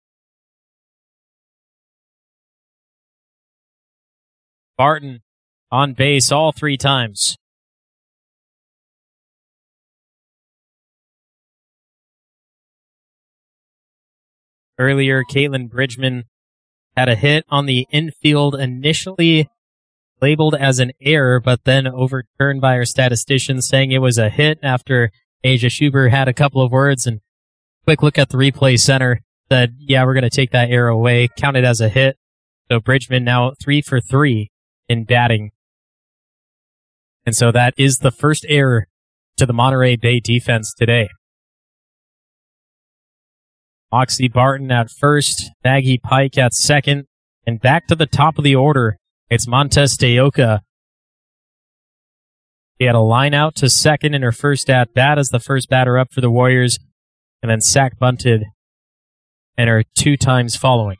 Barton on base all three times. Earlier, Caitlin Bridgman had a hit on the infield, initially labeled as an error, but then overturned by our statistician, saying it was a hit after Asia Schuber had a couple of words and quick look at the replay center said, yeah, we're going to take that error away, counted as a hit. So Bridgman now three for three in batting. And so that is the first error to the Monterey Bay defense today. Moxie Barton at first, Maggie Pike at second, and back to the top of the order, it's Montez de Oca. She had a line out to second in her first at bat as the first batter up for the Warriors, and then sack bunted in her two times following.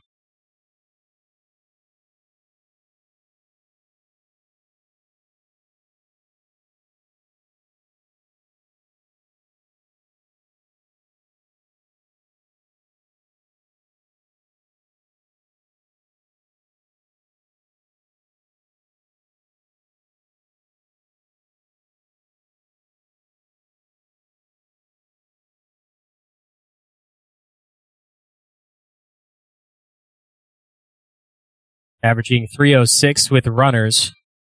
Averaging three oh six with runners.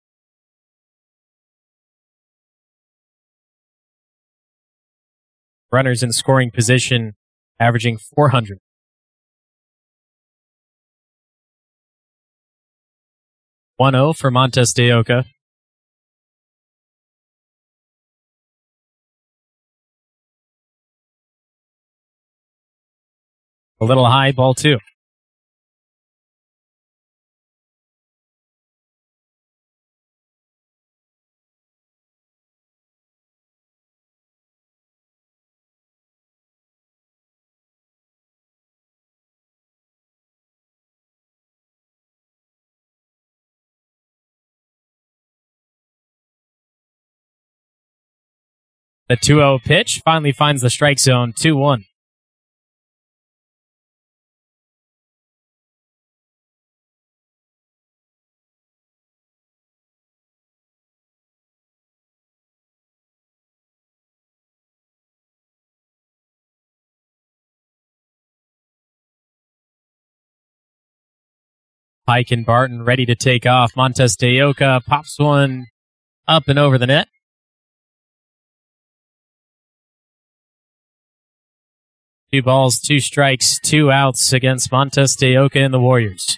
Runners in scoring position, averaging four hundred. one oh for Montez de Oca. A little high, ball two. The two oh pitch finally finds the strike zone, two one. Pike and Barton ready to take off. Montez de Oca pops one up and over the net. Two balls, two strikes, two outs against Montez de Oca and the Warriors.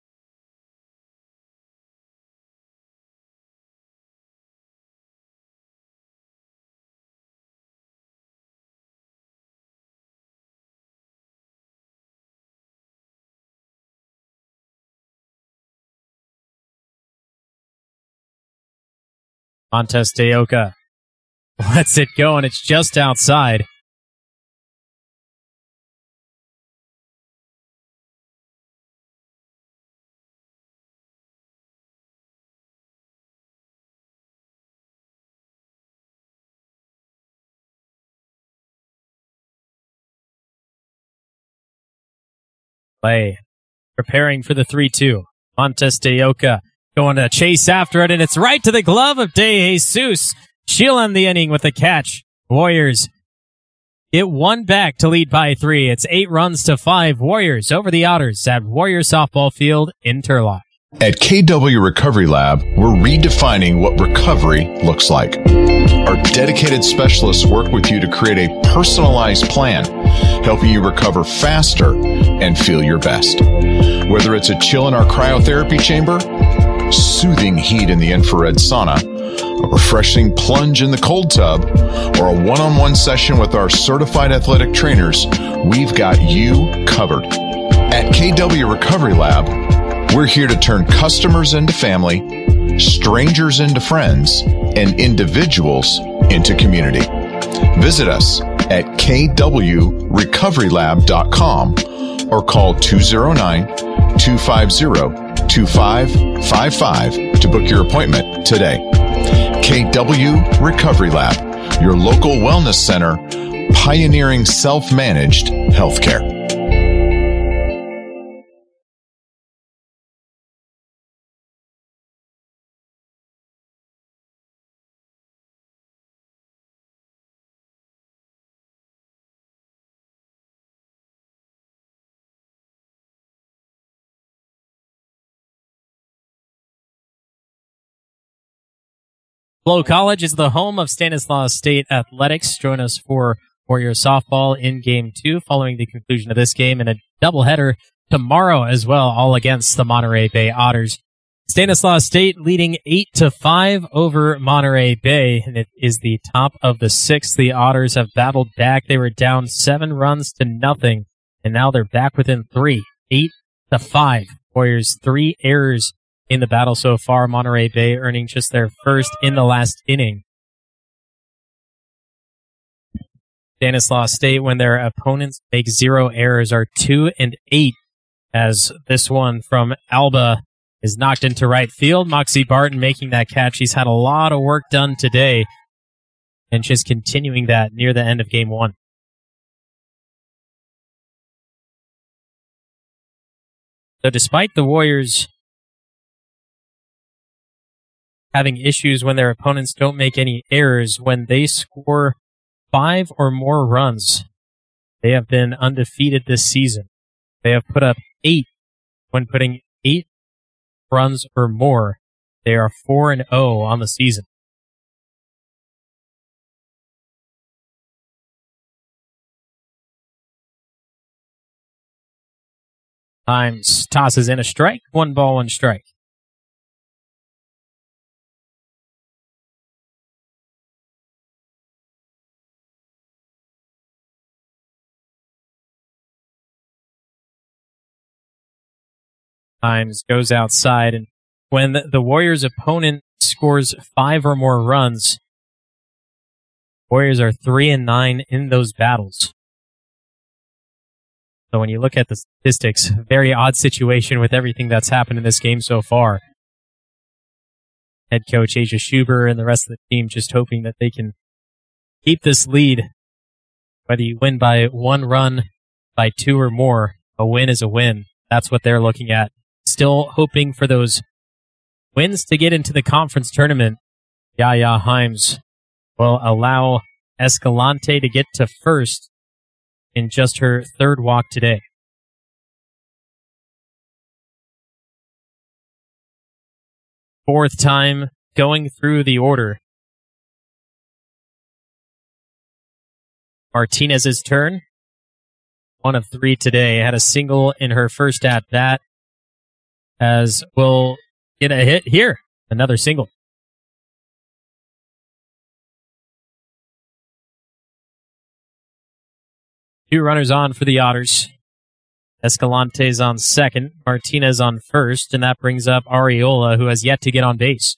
Montez de Oca lets it go, and it's just outside. Play, preparing for the three two. Montez de Oca going to chase after it, and it's right to the glove of De Jesus. She'll end the inning with a catch. Warriors get one back to lead by three. It's eight runs to five. Warriors over the Otters at Warrior Softball Field in Turlock. At K W Recovery Lab, we're redefining what recovery looks like. Our dedicated specialists work with you to create a personalized plan, helping you recover faster and feel your best. Whether it's a chill in our cryotherapy chamber, soothing heat in the infrared sauna, a refreshing plunge in the cold tub, or a one-on-one session with our certified athletic trainers, we've got you covered. At K W Recovery Lab, we're here to turn customers into family, strangers into friends, and individuals into community. Visit us at k w recovery lab dot com or call two oh nine, two five zero, two five five five to book your appointment today. K W Recovery Lab, your local wellness center, pioneering self-managed healthcare. Flow College is the home of Stanislaus State Athletics. Join us for Warrior Softball in Game two following the conclusion of this game and a doubleheader tomorrow as well, all against the Monterey Bay Otters. Stanislaus State leading eight to five over Monterey Bay, and it is the top of the sixth. The Otters have battled back. They were down seven runs to nothing, and now they're back within three, eight to five. Warriors three errors in the battle so far. Monterey Bay earning just their first in the last inning. Stanislaus State, when their opponents make zero errors, are two and eight, as this one from Alba is knocked into right field. Moxie Barton making that catch. He's had a lot of work done today, and just continuing that near the end of game one. So despite the Warriors having issues when their opponents don't make any errors, when they score five or more runs, they have been undefeated this season. They have put up eight when putting eight runs or more. They are four and oh on the season. Himes tosses in a strike, one ball, one strike. Himes goes outside, and when the Warriors' opponent scores five or more runs, Warriors are three and nine in those battles. So when you look at the statistics, very odd situation with everything that's happened in this game so far. Head coach Asia Schuber and the rest of the team just hoping that they can keep this lead. Whether you win by one run, by two or more, a win is a win. That's what they're looking at. Still hoping for those wins to get into the conference tournament. Yaya Himes will allow Escalante to get to first in just her third walk today. Fourth time going through the order. Martinez's turn. One of three today. Had a single in her first at-bat, as will get a hit here. Another single. Two runners on for the Otters. Escalante's on second, Martinez on first, and that brings up Ariola, who has yet to get on base.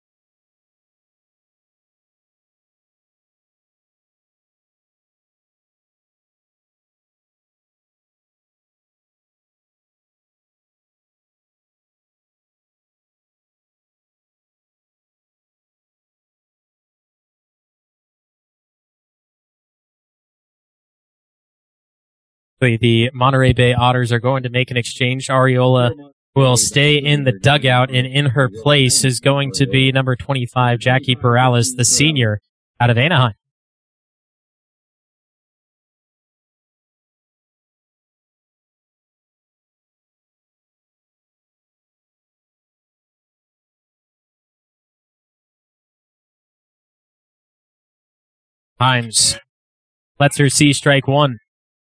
The Monterey Bay Otters are going to make an exchange. Ariola will stay in the dugout, and in her place is going to be number twenty-five, Jackie Perales, the senior. out of Anaheim. Himes lets her see strike one.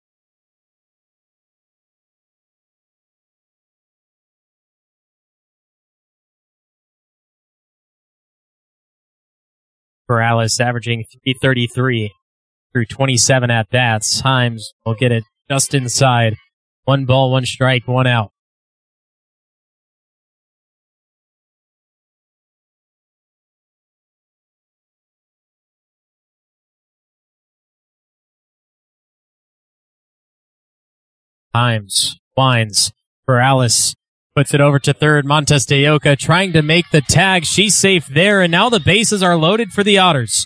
Corrales averaging three thirty-three through twenty-seven at-bats. Himes will get it just inside. One ball, one strike, one out. Himes winds. Corrales puts it over to third. Montes de Oca trying to make the tag. She's safe there, and now the bases are loaded for the Otters.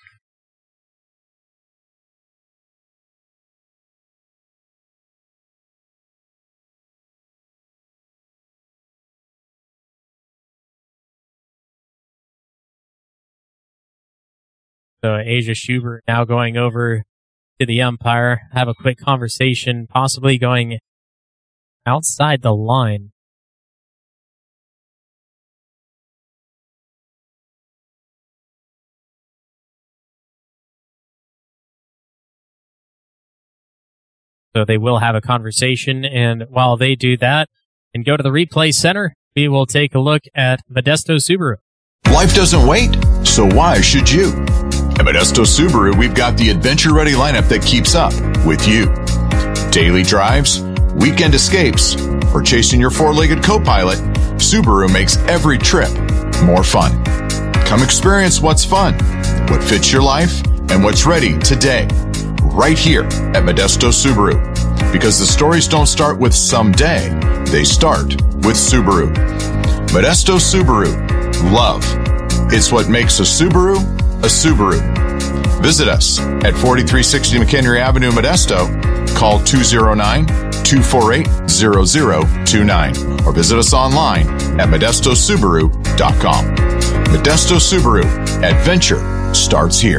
So Asia Schubert now going over to the umpire, have a quick conversation, possibly going outside the line. So they will have a conversation, and while they do that and go to the replay center, we will take a look at Modesto Subaru. Life doesn't wait, so why should you? At Modesto Subaru, we've got the adventure-ready lineup that keeps up with you. Daily drives, weekend escapes, or chasing your four-legged co-pilot, Subaru makes every trip more fun. Come experience what's fun, what fits your life, and what's ready today, right here at Modesto Subaru. Because the stories don't start with someday, they start with Subaru. Modesto Subaru. Love. It's what makes a Subaru a Subaru. Visit us at forty-three sixty McHenry Avenue, Modesto. Call two oh nine, two four eight, zero zero two nine or visit us online at modesto subaru dot com. Modesto Subaru. Adventure starts here.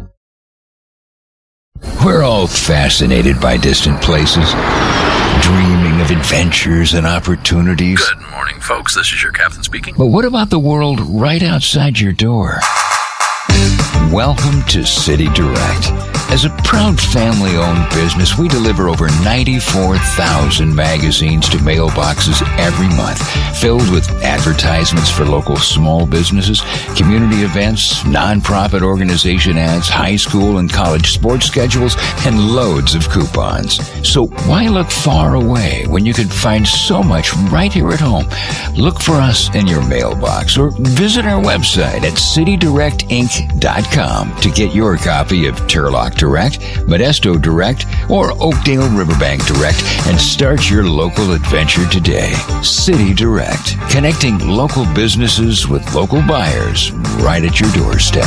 We're all fascinated by distant places, dreaming of adventures and opportunities. Good morning, folks. This is your captain speaking. But what about the world right outside your door? Welcome to City Direct. As a proud family-owned business, we deliver over ninety-four thousand magazines to mailboxes every month, filled with advertisements for local small businesses, community events, nonprofit organization ads, high school and college sports schedules, and loads of coupons. So why look far away when you can find so much right here at home? Look for us in your mailbox or visit our website at city direct inc dot com to get your copy of Turlock Direct, Modesto Direct, or Oakdale Riverbank Direct and start your local adventure today. City Direct, connecting local businesses with local buyers right at your doorstep.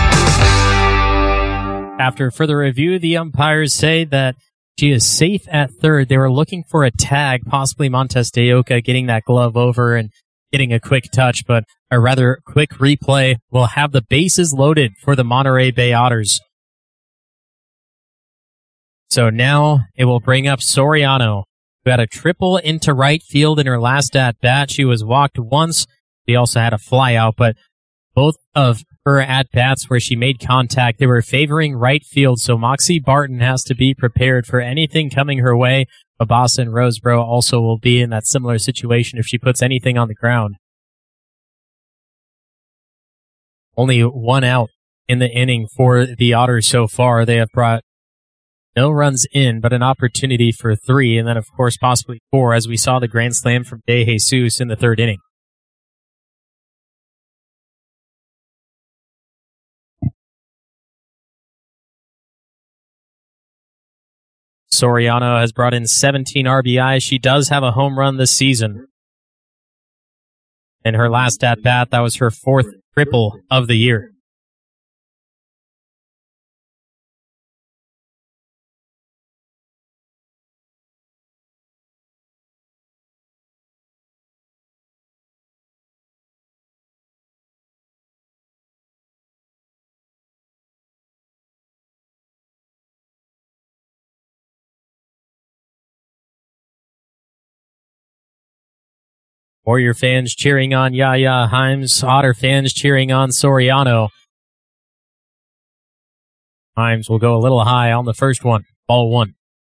After further review, the umpires say that she is safe at third. They were looking for a tag, possibly Montes de Oca getting that glove over and getting a quick touch, but a rather quick replay will have the bases loaded for the Monterey Bay Otters. So now it will bring up Soriano, who had a triple into right field in her last at-bat. She was walked once. She also had a flyout, but both of her at-bats where she made contact, they were favoring right field, so Moxie Barton has to be prepared for anything coming her way. Babasa and Roseboro also will be in that similar situation if she puts anything on the ground. Only one out in the inning for the Otters so far. They have brought no runs in, but an opportunity for three, and then, of course, possibly four, as we saw the grand slam from De Jesus in the third inning. Soriano has brought in seventeen R B Is. She does have a home run this season. In her last at-bat, that was her fourth triple of the year. Warrior fans cheering on Yaya Himes. Otter fans cheering on Soriano. Himes will go a little high on the first one. Ball one.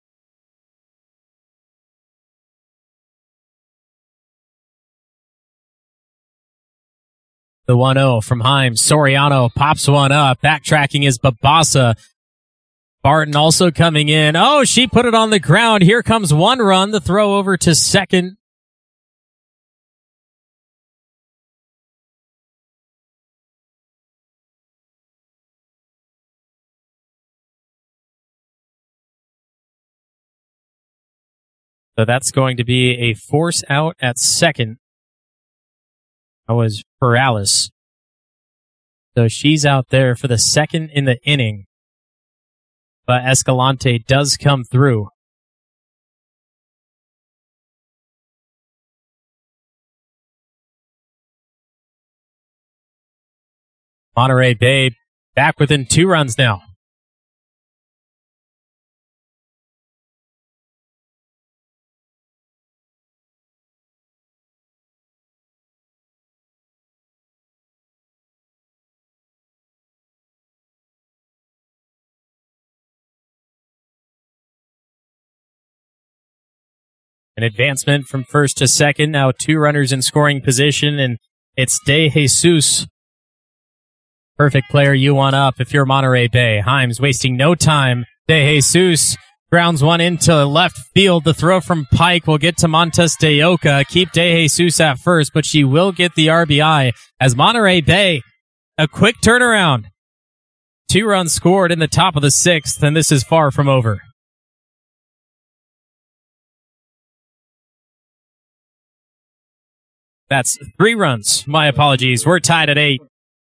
The one oh from Himes. Soriano pops one up. Backtracking is Babasa. Barton also coming in. Oh, she put it on the ground. Here comes one run. The throw over to second. So that's going to be a force out at second. That was Perales. So she's out there for the second in the inning. But Escalante does come through. Monterey Bay back within two runs now. An advancement from first to second. Now two runners in scoring position, and it's De Jesus. Perfect player you want up if you're Monterey Bay. Himes wasting no time. De Jesus grounds one into left field. The throw from Pike will get to Montes de Oca. Keep De Jesus at first, but she will get the R B I as Monterey Bay. A quick turnaround. Two runs scored in the top of the sixth, and this is far from over. That's three runs. My apologies. We're tied at eight.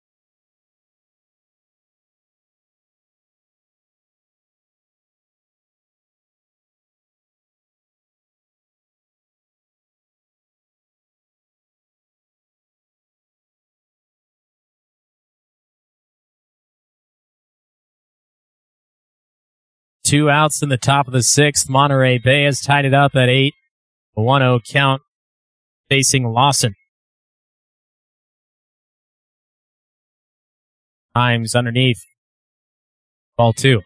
Two outs in the top of the sixth. Monterey Bay has tied it up at eight. A one oh count facing Lawson. Himes underneath. Ball two.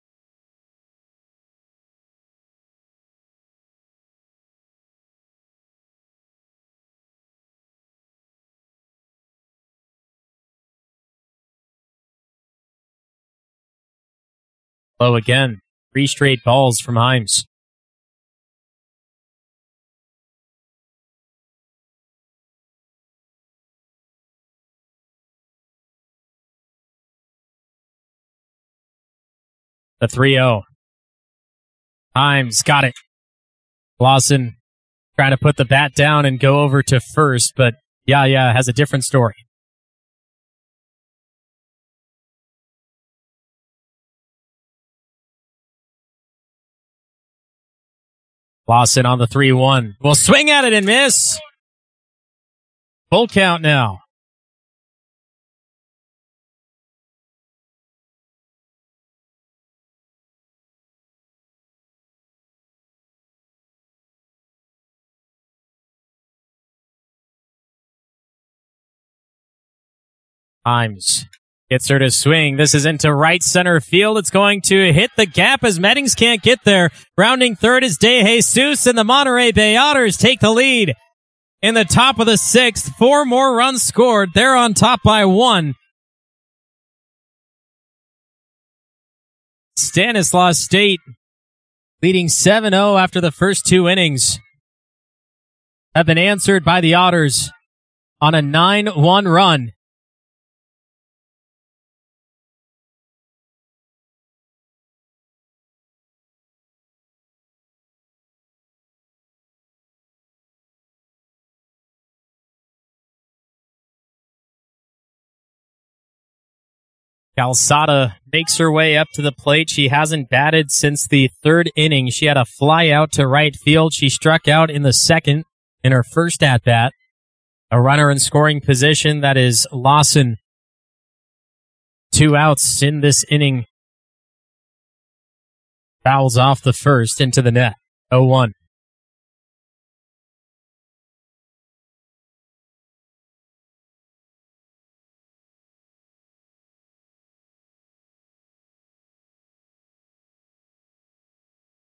Low again. Three straight balls from Himes. The three oh. Himes got it. Lawson trying to put the bat down and go over to first, but Yaya has a different story. Lawson on the three one. Will swing at it and miss. Full count now. Himes gets her to swing. This is into right center field. It's going to hit the gap as Meddings can't get there. Rounding third is De Jesus, and the Monterey Bay Otters take the lead. In the top of the sixth, four more runs scored. They're on top by one. Stanislaus State leading seven oh after the first two innings have been answered by the Otters on a nine one run. Calzada makes her way up to the plate. She hasn't batted since the third inning. She had a fly out to right field. She struck out in the second in her first at-bat. A runner in scoring position, that is Lawson. Two outs in this inning. Fouls off the first into the net. oh one.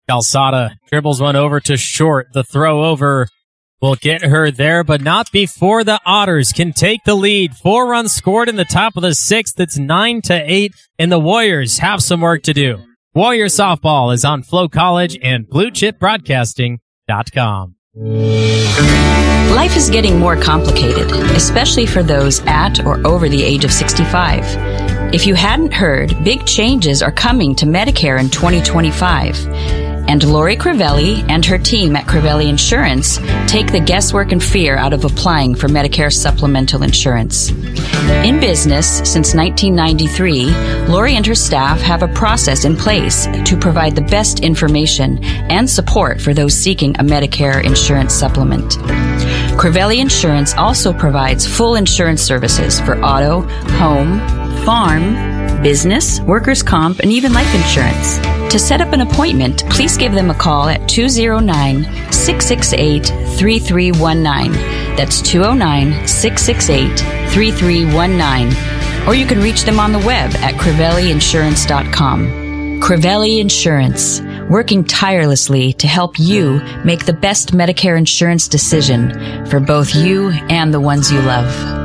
Calzada dribbles one over to short. The throw over will get her there, but not before the Otters can take the lead. Four runs scored in the top of the sixth. It's nine to eight, and the Warriors have some work to do. Warrior Softball is on Flow College and blue chip broadcasting dot com. Life is getting more complicated, especially for those at or over the age of sixty-five. If you hadn't heard, big changes are coming to Medicare in twenty twenty-five. And Lori Crivelli and her team at Crivelli Insurance take the guesswork and fear out of applying for Medicare supplemental insurance. In business since nineteen ninety-three, Lori and her staff have a process in place to provide the best information and support for those seeking a Medicare insurance supplement. Crivelli Insurance also provides full insurance services for auto, home, farm, business, workers' comp, and even life insurance. To set up an appointment, please give them a call at two oh nine, six six eight, three three one nine. That's two oh nine, six six eight, three three one nine. Or you can reach them on the web at crivelli insurance dot com. Crivelli Insurance, working tirelessly to help you make the best Medicare insurance decision for both you and the ones you love.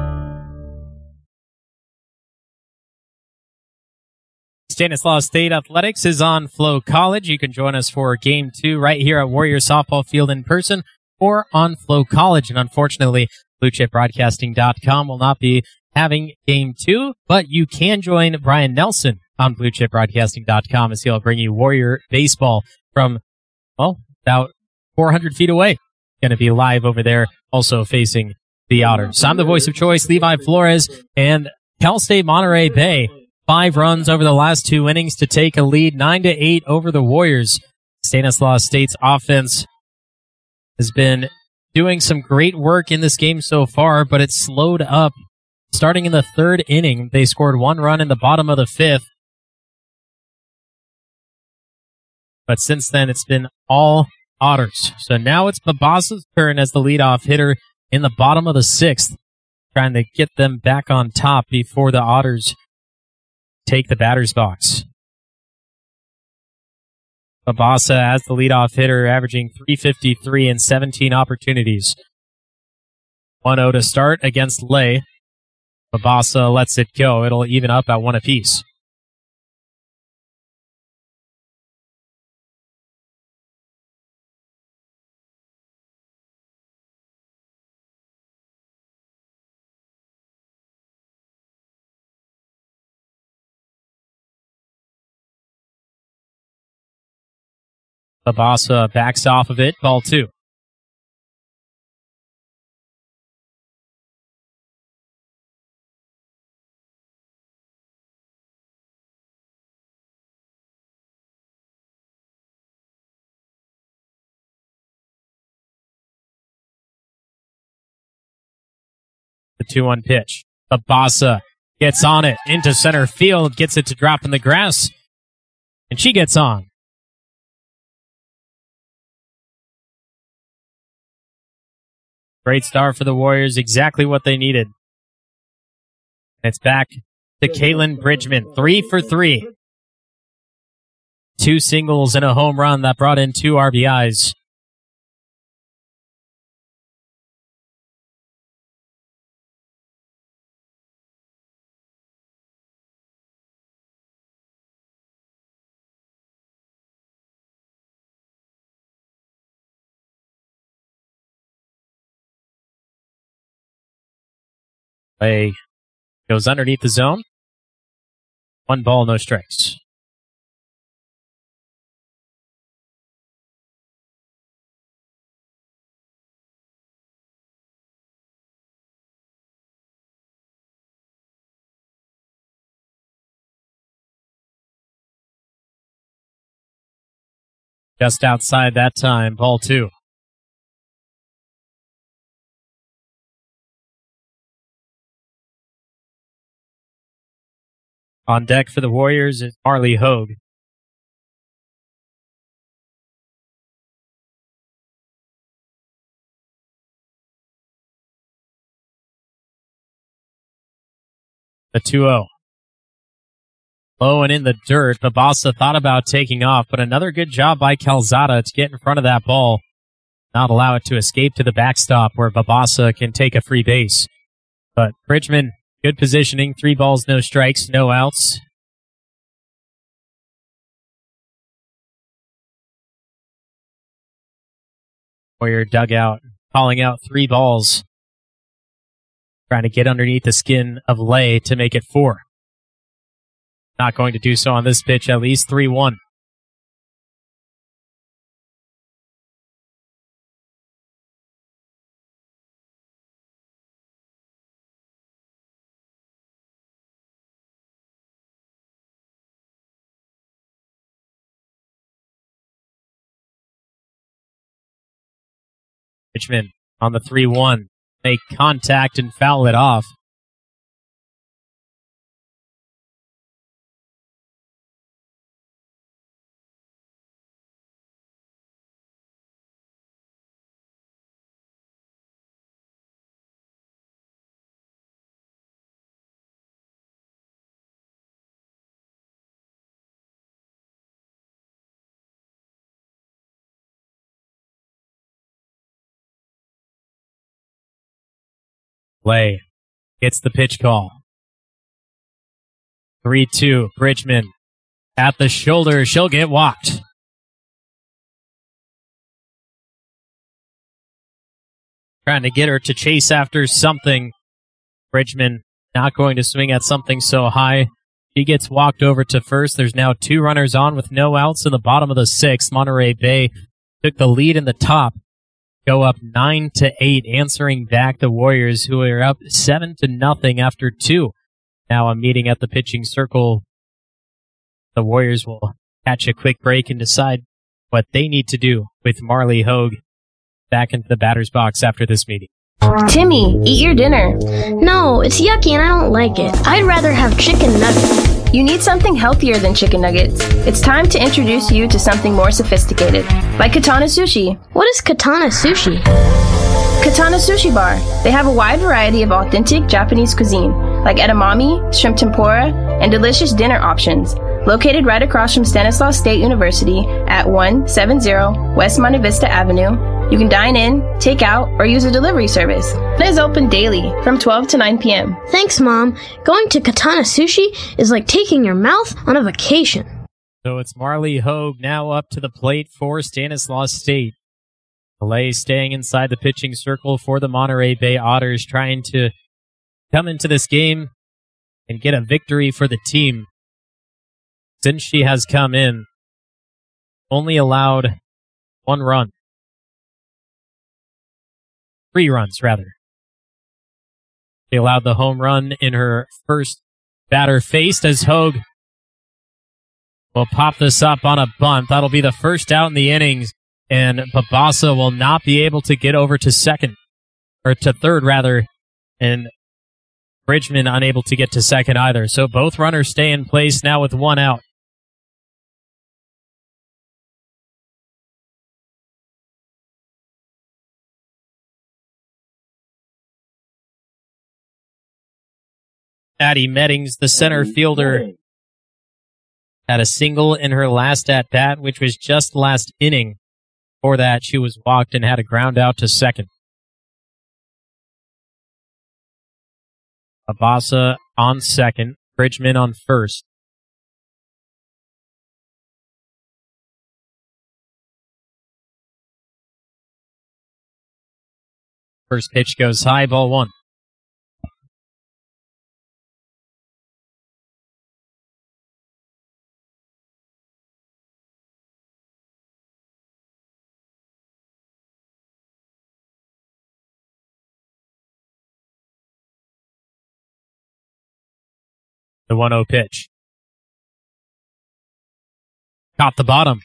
Stanislaus State Athletics is on Flow College. You can join us for game two right here at Warrior Softball Field in person or on Flow College. And unfortunately, blue chip broadcasting dot com will not be having game two, but you can join Brian Nelson on blue chip broadcasting dot com as he'll bring you Warrior baseball from, well, about four hundred feet away. Going to be live over there, also facing the Otters. I'm the voice of choice, Levi Flores, and Cal State Monterey Bay. Five runs over the last two innings to take a lead, nine to eight over the Warriors. Stanislaus State's offense has been doing some great work in this game so far, but it's slowed up. Starting in the third inning, they scored one run in the bottom of the fifth. But since then, it's been all Otters. So now it's Babassa's turn as the leadoff hitter in the bottom of the sixth, trying to get them back on top before the Otters take the batter's box. Babassa as the leadoff hitter, averaging three fifty-three in seventeen opportunities. one oh to start against Lay. Babassa lets it go. It'll even up at one apiece. Babassa backs off of it, ball two. The two one pitch. Babassa gets on it into center field, gets it to drop in the grass, and she gets on. Great start for the Warriors, exactly what they needed. It's back to Caitlin Bridgman, three for three. Two singles and a home run that brought in two R B Is. Play goes underneath the zone. One ball, no strikes. Just outside that time, ball two. On deck for the Warriors is Marley Hogue. The two oh. Low and in the dirt. Babasa thought about taking off, but another good job by Calzada to get in front of that ball. Not allow it to escape to the backstop where Babasa can take a free base. But Bridgman, good positioning. Three balls, no strikes, no outs. Warrior dugout calling out three balls. Trying to get underneath the skin of Lay to make it four. Not going to do so on this pitch, at least three one. Richmond on the three one. Make contact and foul it off. Lay gets the pitch call. three two. Bridgman at the shoulder. She'll get walked. Trying to get her to chase after something. Bridgman not going to swing at something so high. She gets walked over to first. There's now two runners on with no outs in the bottom of the sixth. Monterey Bay took the lead in the top. Go up nine to eight, answering back the Warriors, who are up seven to nothing after two. Now a meeting at the pitching circle. The Warriors will catch a quick break and decide what they need to do with Marley Hogue back into the batter's box after this meeting. Timmy, eat your dinner. No, it's yucky and I don't like it. I'd rather have chicken nuggets. You need something healthier than chicken nuggets. It's time to introduce you to something more sophisticated, like Katana Sushi. What is Katana Sushi? Katana Sushi Bar. They have a wide variety of authentic Japanese cuisine, like edamame, shrimp tempura, and delicious dinner options. Located right across from Stanislaus State University at one seventy West Monte Vista Avenue, you can dine in, take out, or use a delivery service. It is open daily from twelve to nine p.m. Thanks, Mom. Going to Katana Sushi is like taking your mouth on a vacation. So it's Marley Hogue now up to the plate for Stanislaus State. Lay staying inside the pitching circle for the Monterey Bay Otters, trying to come into this game and get a victory for the team. Since she has come in, only allowed one run. Three runs, rather. She allowed the home run in her first batter faced as Hogue will pop this up on a bunt. That'll be the first out in the innings, and Babasa will not be able to get over to second, or to third, rather, and Bridgman unable to get to second either. So both runners stay in place now with one out. Addie Meddings, the center fielder, had a single in her last at-bat, which was just last inning. Before that, she was walked and had a ground out to second. Babasa on second, Bridgman on first. First pitch goes high, ball one. The one oh pitch. Caught the bottom.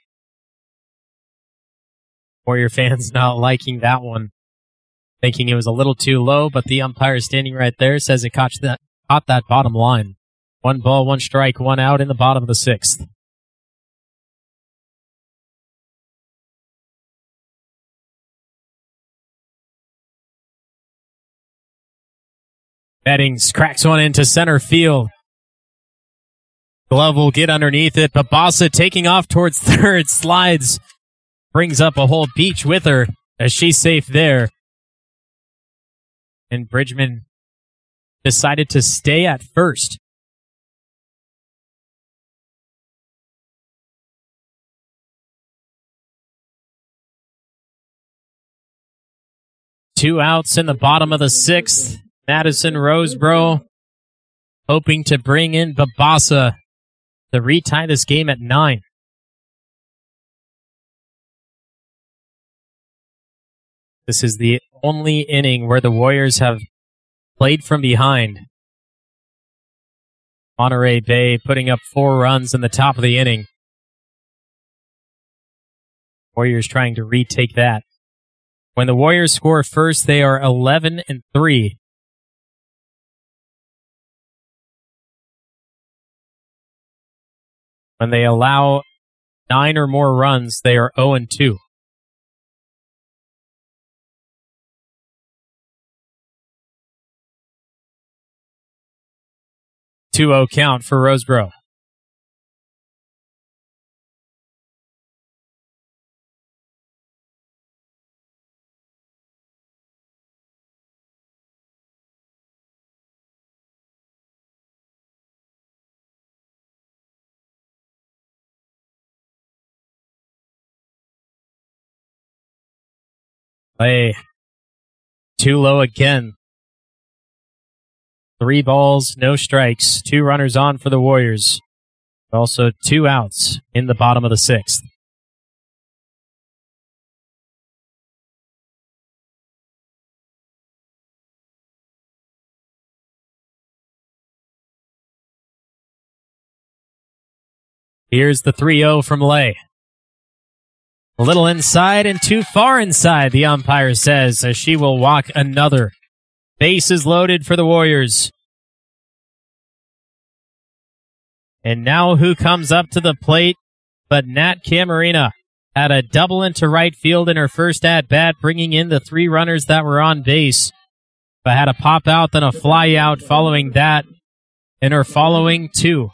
Warrior fans not liking that one. Thinking it was a little too low, but the umpire standing right there says it caught that, caught that bottom line. One ball, one strike, one out in the bottom of the sixth. Meddings cracks one into center field. Glove will get underneath it. Babasa taking off towards third. Slides. Brings up a whole beach with her as she's safe there. And Bridgman decided to stay at first. Two outs in the bottom of the sixth. Madison Roseboro hoping to bring in Babasa to retie this game at nine. This is the only inning where the Warriors have played from behind. Monterey Bay putting up four runs in the top of the inning. Warriors trying to retake that. When the Warriors score first, they are eleven and three. When they allow nine or more runs, they are oh and two. two oh count for Roseboro. Play too low again. Three balls, no strikes. Two runners on for the Warriors. Also two outs in the bottom of the sixth. Here's the three oh from Lay. A little inside and too far inside, the umpire says, as she will walk another. Bases loaded for the Warriors. And now who comes up to the plate but Nat Camarena. Had a double into right field in her first at-bat, bringing in the three runners that were on base. But had a pop out, then a fly out following that in her following two.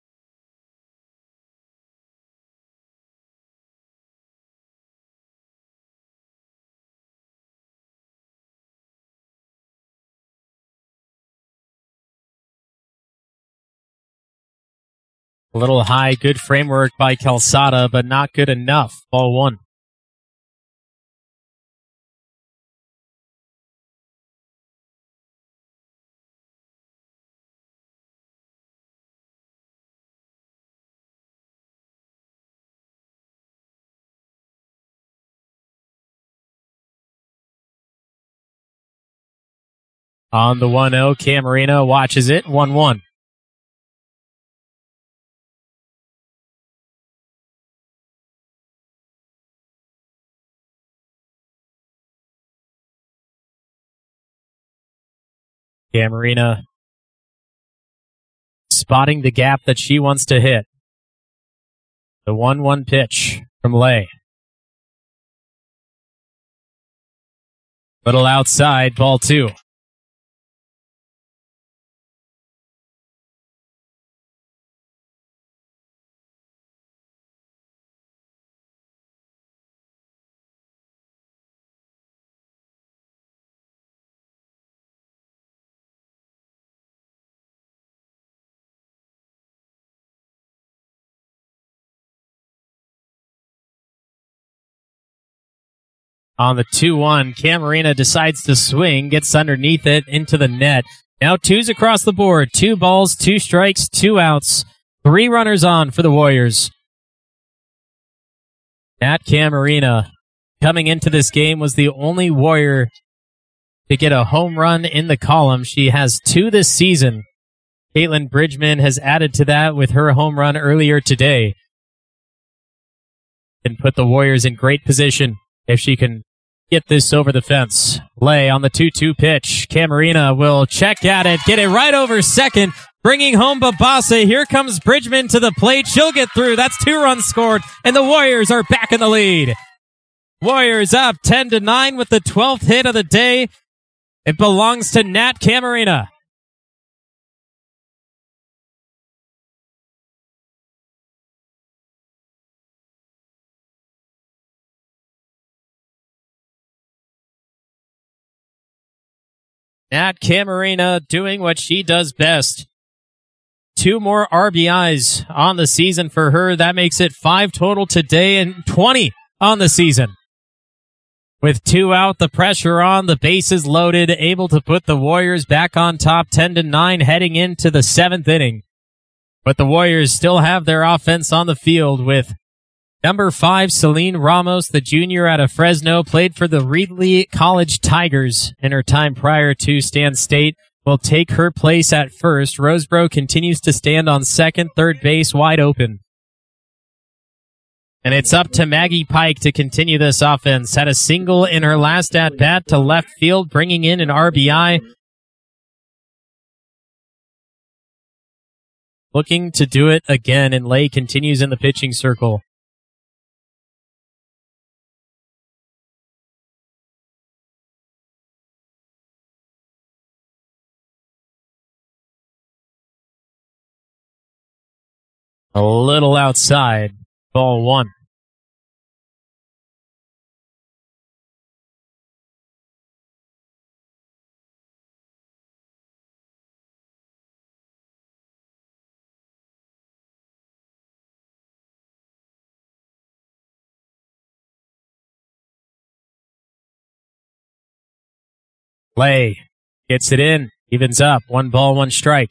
A little high, good framework by Calzada, but not good enough. Ball one. On the one oh, Camarena watches it, one one. Camarena spotting the gap that she wants to hit. The one one pitch from Lay. Little outside, ball two. On the two one, Camarena decides to swing, gets underneath it into the net. Now twos across the board. Two balls, two strikes, two outs. Three runners on for the Warriors. Nat Camarena, coming into this game, was the only Warrior to get a home run in the column. She has two this season. Caitlin Bridgman has added to that with her home run earlier today. And put the Warriors in great position if she can get this over the fence. Lay on the two two pitch. Camarena will check at it, get it right over second, bringing home Babasa. Here comes Bridgman to the plate. She'll get through. That's two runs scored, and the Warriors are back in the lead. Warriors up ten to nine with the twelfth hit of the day. It belongs to Nat Camarena. Nat Camarena doing what she does best. Two more R B Is on the season for her. That makes it five total today and twenty on the season. With two out, the pressure on, the bases loaded, able to put the Warriors back on top ten to nine heading into the seventh inning. But the Warriors still have their offense on the field with number five, Celine Ramos, the junior out of Fresno, played for the Reedley College Tigers in her time prior to Stan State, will take her place at first. Roseboro continues to stand on second, third base wide open. And it's up to Maggie Pike to continue this offense. Had a single in her last at-bat to left field, bringing in an R B I. Looking to do it again, and Lay continues in the pitching circle. A little outside. Ball one. Lay gets it in, evens up, one ball, one strike.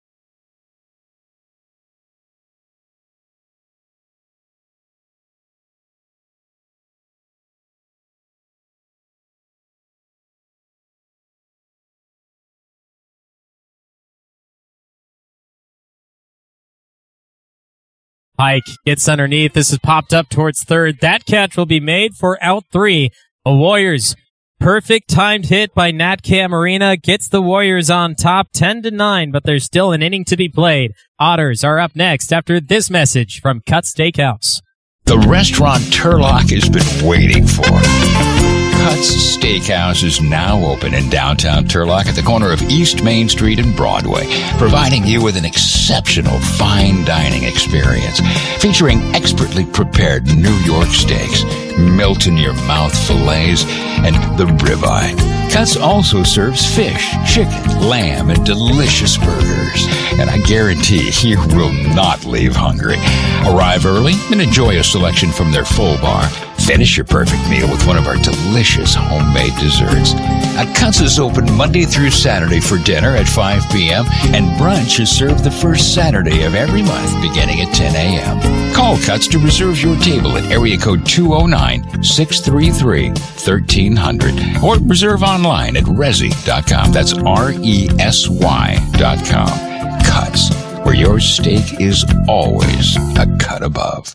Pike gets underneath. This is popped up towards third. That catch will be made for out three. The Warriors. Perfect timed hit by Nat Camarena gets the Warriors on top ten to nine, but there's still an inning to be played. Otters are up next after this message from Cuts Steakhouse. The restaurant Turlock has been waiting for. Cuts Steakhouse is now open in downtown Turlock at the corner of East Main Street and Broadway, providing you with an exceptional fine dining experience featuring expertly prepared New York steaks, melt-in-your-mouth fillets, and the ribeye. Cuts also serves fish, chicken, lamb, and delicious burgers. And I guarantee you will not leave hungry. Arrive early and enjoy a selection from their full bar. Finish your perfect meal with one of our delicious homemade desserts. At Cuts is open Monday through Saturday for dinner at five p.m. and brunch is served the first Saturday of every month beginning at ten a.m. Call Cuts to reserve your table at area code two oh nine, six three three, one three zero zero or reserve online at resi dot com. That's R E S Y dot com. Cuts, where your steak is always a cut above.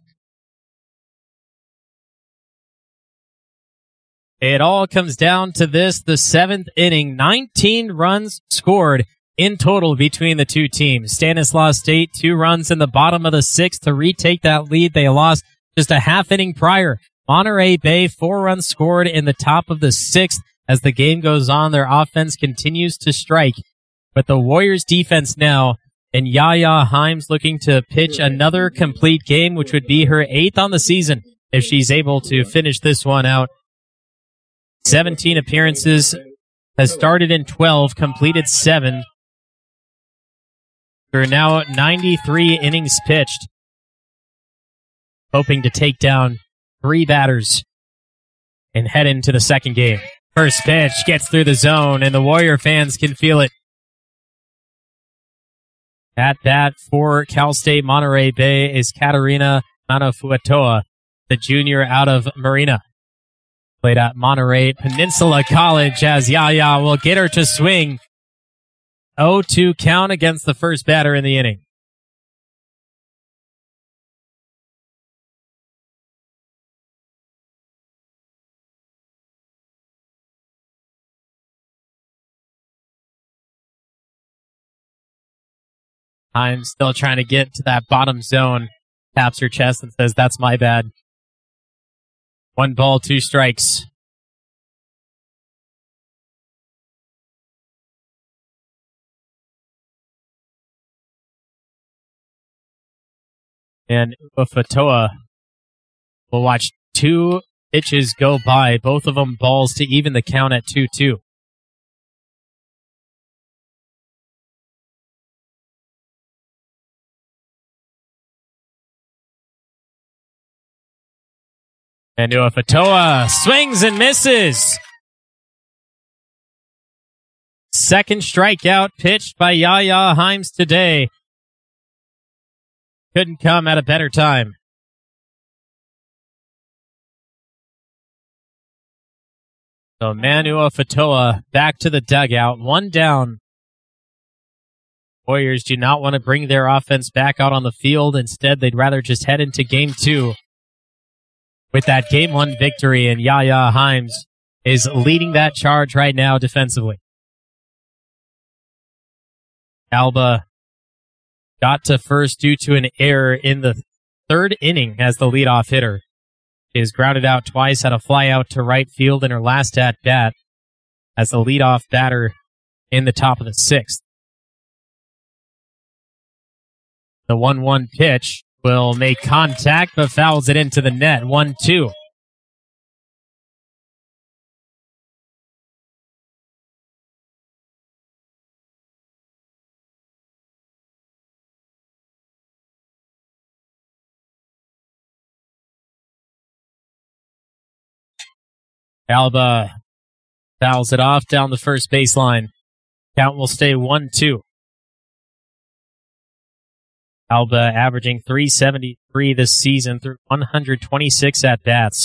It all comes down to this, the seventh inning, nineteen runs scored in total between the two teams. Stanislaus State, two runs in the bottom of the sixth to retake that lead they lost just a half inning prior. Monterey Bay, four runs scored in the top of the sixth. As the game goes on, their offense continues to strike. But the Warriors defense now, and Yaya Himes looking to pitch another complete game, which would be her eighth on the season if she's able to finish this one out. seventeen appearances, has started in twelve, completed seven. We're now at ninety-three innings pitched. Hoping to take down three batters and head into the second game. First pitch gets through the zone, and the Warrior fans can feel it. At bat for Cal State Monterey Bay is Katarina Manafuatoa, the junior out of Marina. Played at Monterey Peninsula College as Yaya will get her to swing. oh two count against the first batter in the inning. I'm still trying to get to that bottom zone. Taps her chest and says, "That's my bad." One ball, two strikes. And Ufatoa will watch two pitches go by, both of them balls to even the count at two two. And Uafatoa swings and misses. Second strikeout pitched by Yaya Himes today. Couldn't come at a better time. So Manu Uafatoa back to the dugout, one down. Warriors do not want to bring their offense back out on the field. Instead, they'd rather just head into game two with that game one victory, and Yaya Himes is leading that charge right now defensively. Alba got to first due to an error in the third inning as the leadoff hitter. She has grounded out twice, had a fly out to right field in her last at bat as the leadoff batter in the top of the sixth. The one one pitch will make contact, but fouls it into the net. one two. Alba fouls it off down the first baseline. Count will stay one two. Alba averaging three seventy-three this season through one hundred twenty-six at-bats.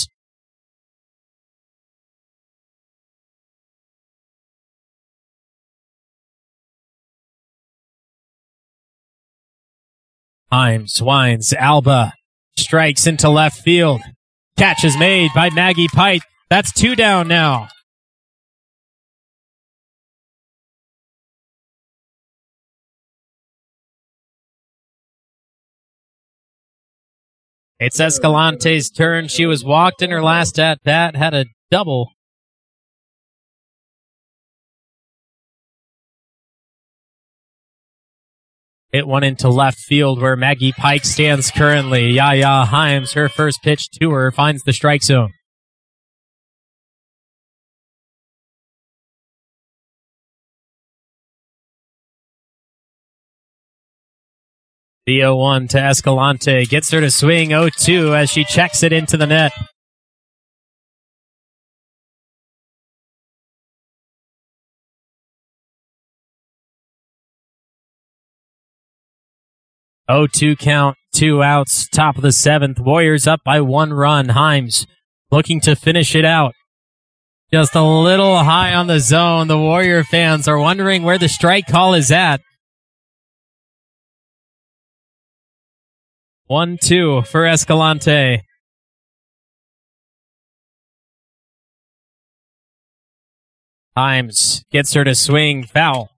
Himes winds. Alba strikes into left field. Catch is made by Maggie Pite. That's two down now. It's Escalante's turn. She was walked in her last at-bat, had a double. Hit one into left field where Maggie Pike stands currently. Yaya Himes, her first pitch to her, finds the strike zone. The oh one to Escalante gets her to swing oh two as she checks it into the net. oh two count, two outs, top of the seventh. Warriors up by one run. Himes looking to finish it out. Just a little high on the zone. The Warrior fans are wondering where the strike call is at. one two for Escalante. Himes gets her to swing, foul.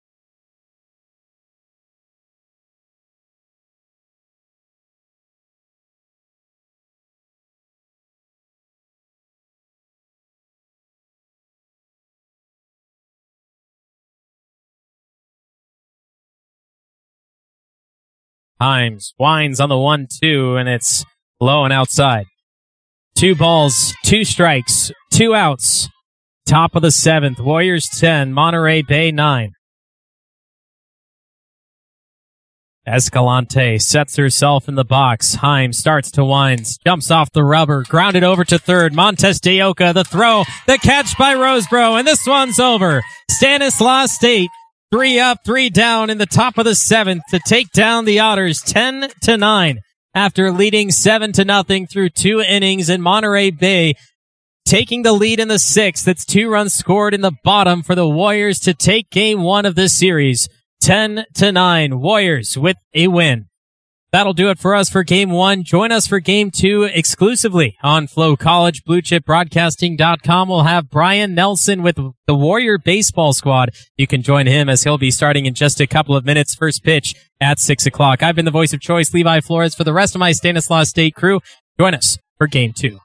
Himes winds on the one two, and it's low and outside. Two balls, two strikes, two outs. Top of the seventh. Warriors ten, Monterey Bay nine. Escalante sets herself in the box. Himes starts to wind, jumps off the rubber, grounded over to third. Montes de Oca, the throw, the catch by Roseboro, and this one's over. Stanislaus State, three up, three down in the top of the seventh to take down the Otters ten to nine after leading seven to nothing through two innings in Monterey Bay. Taking the lead in the sixth. That's two runs scored in the bottom for the Warriors to take game one of this series. ten to nine. Warriors with a win. That'll do it for us for game one. Join us for game two exclusively on Flow College. Blue Chip Broadcasting dot com will have Brian Nelson with the Warrior baseball squad. You can join him as he'll be starting in just a couple of minutes. First pitch at six o'clock. I've been the voice of choice, Levi Flores. For the rest of my Stanislaus State crew, join us for game two.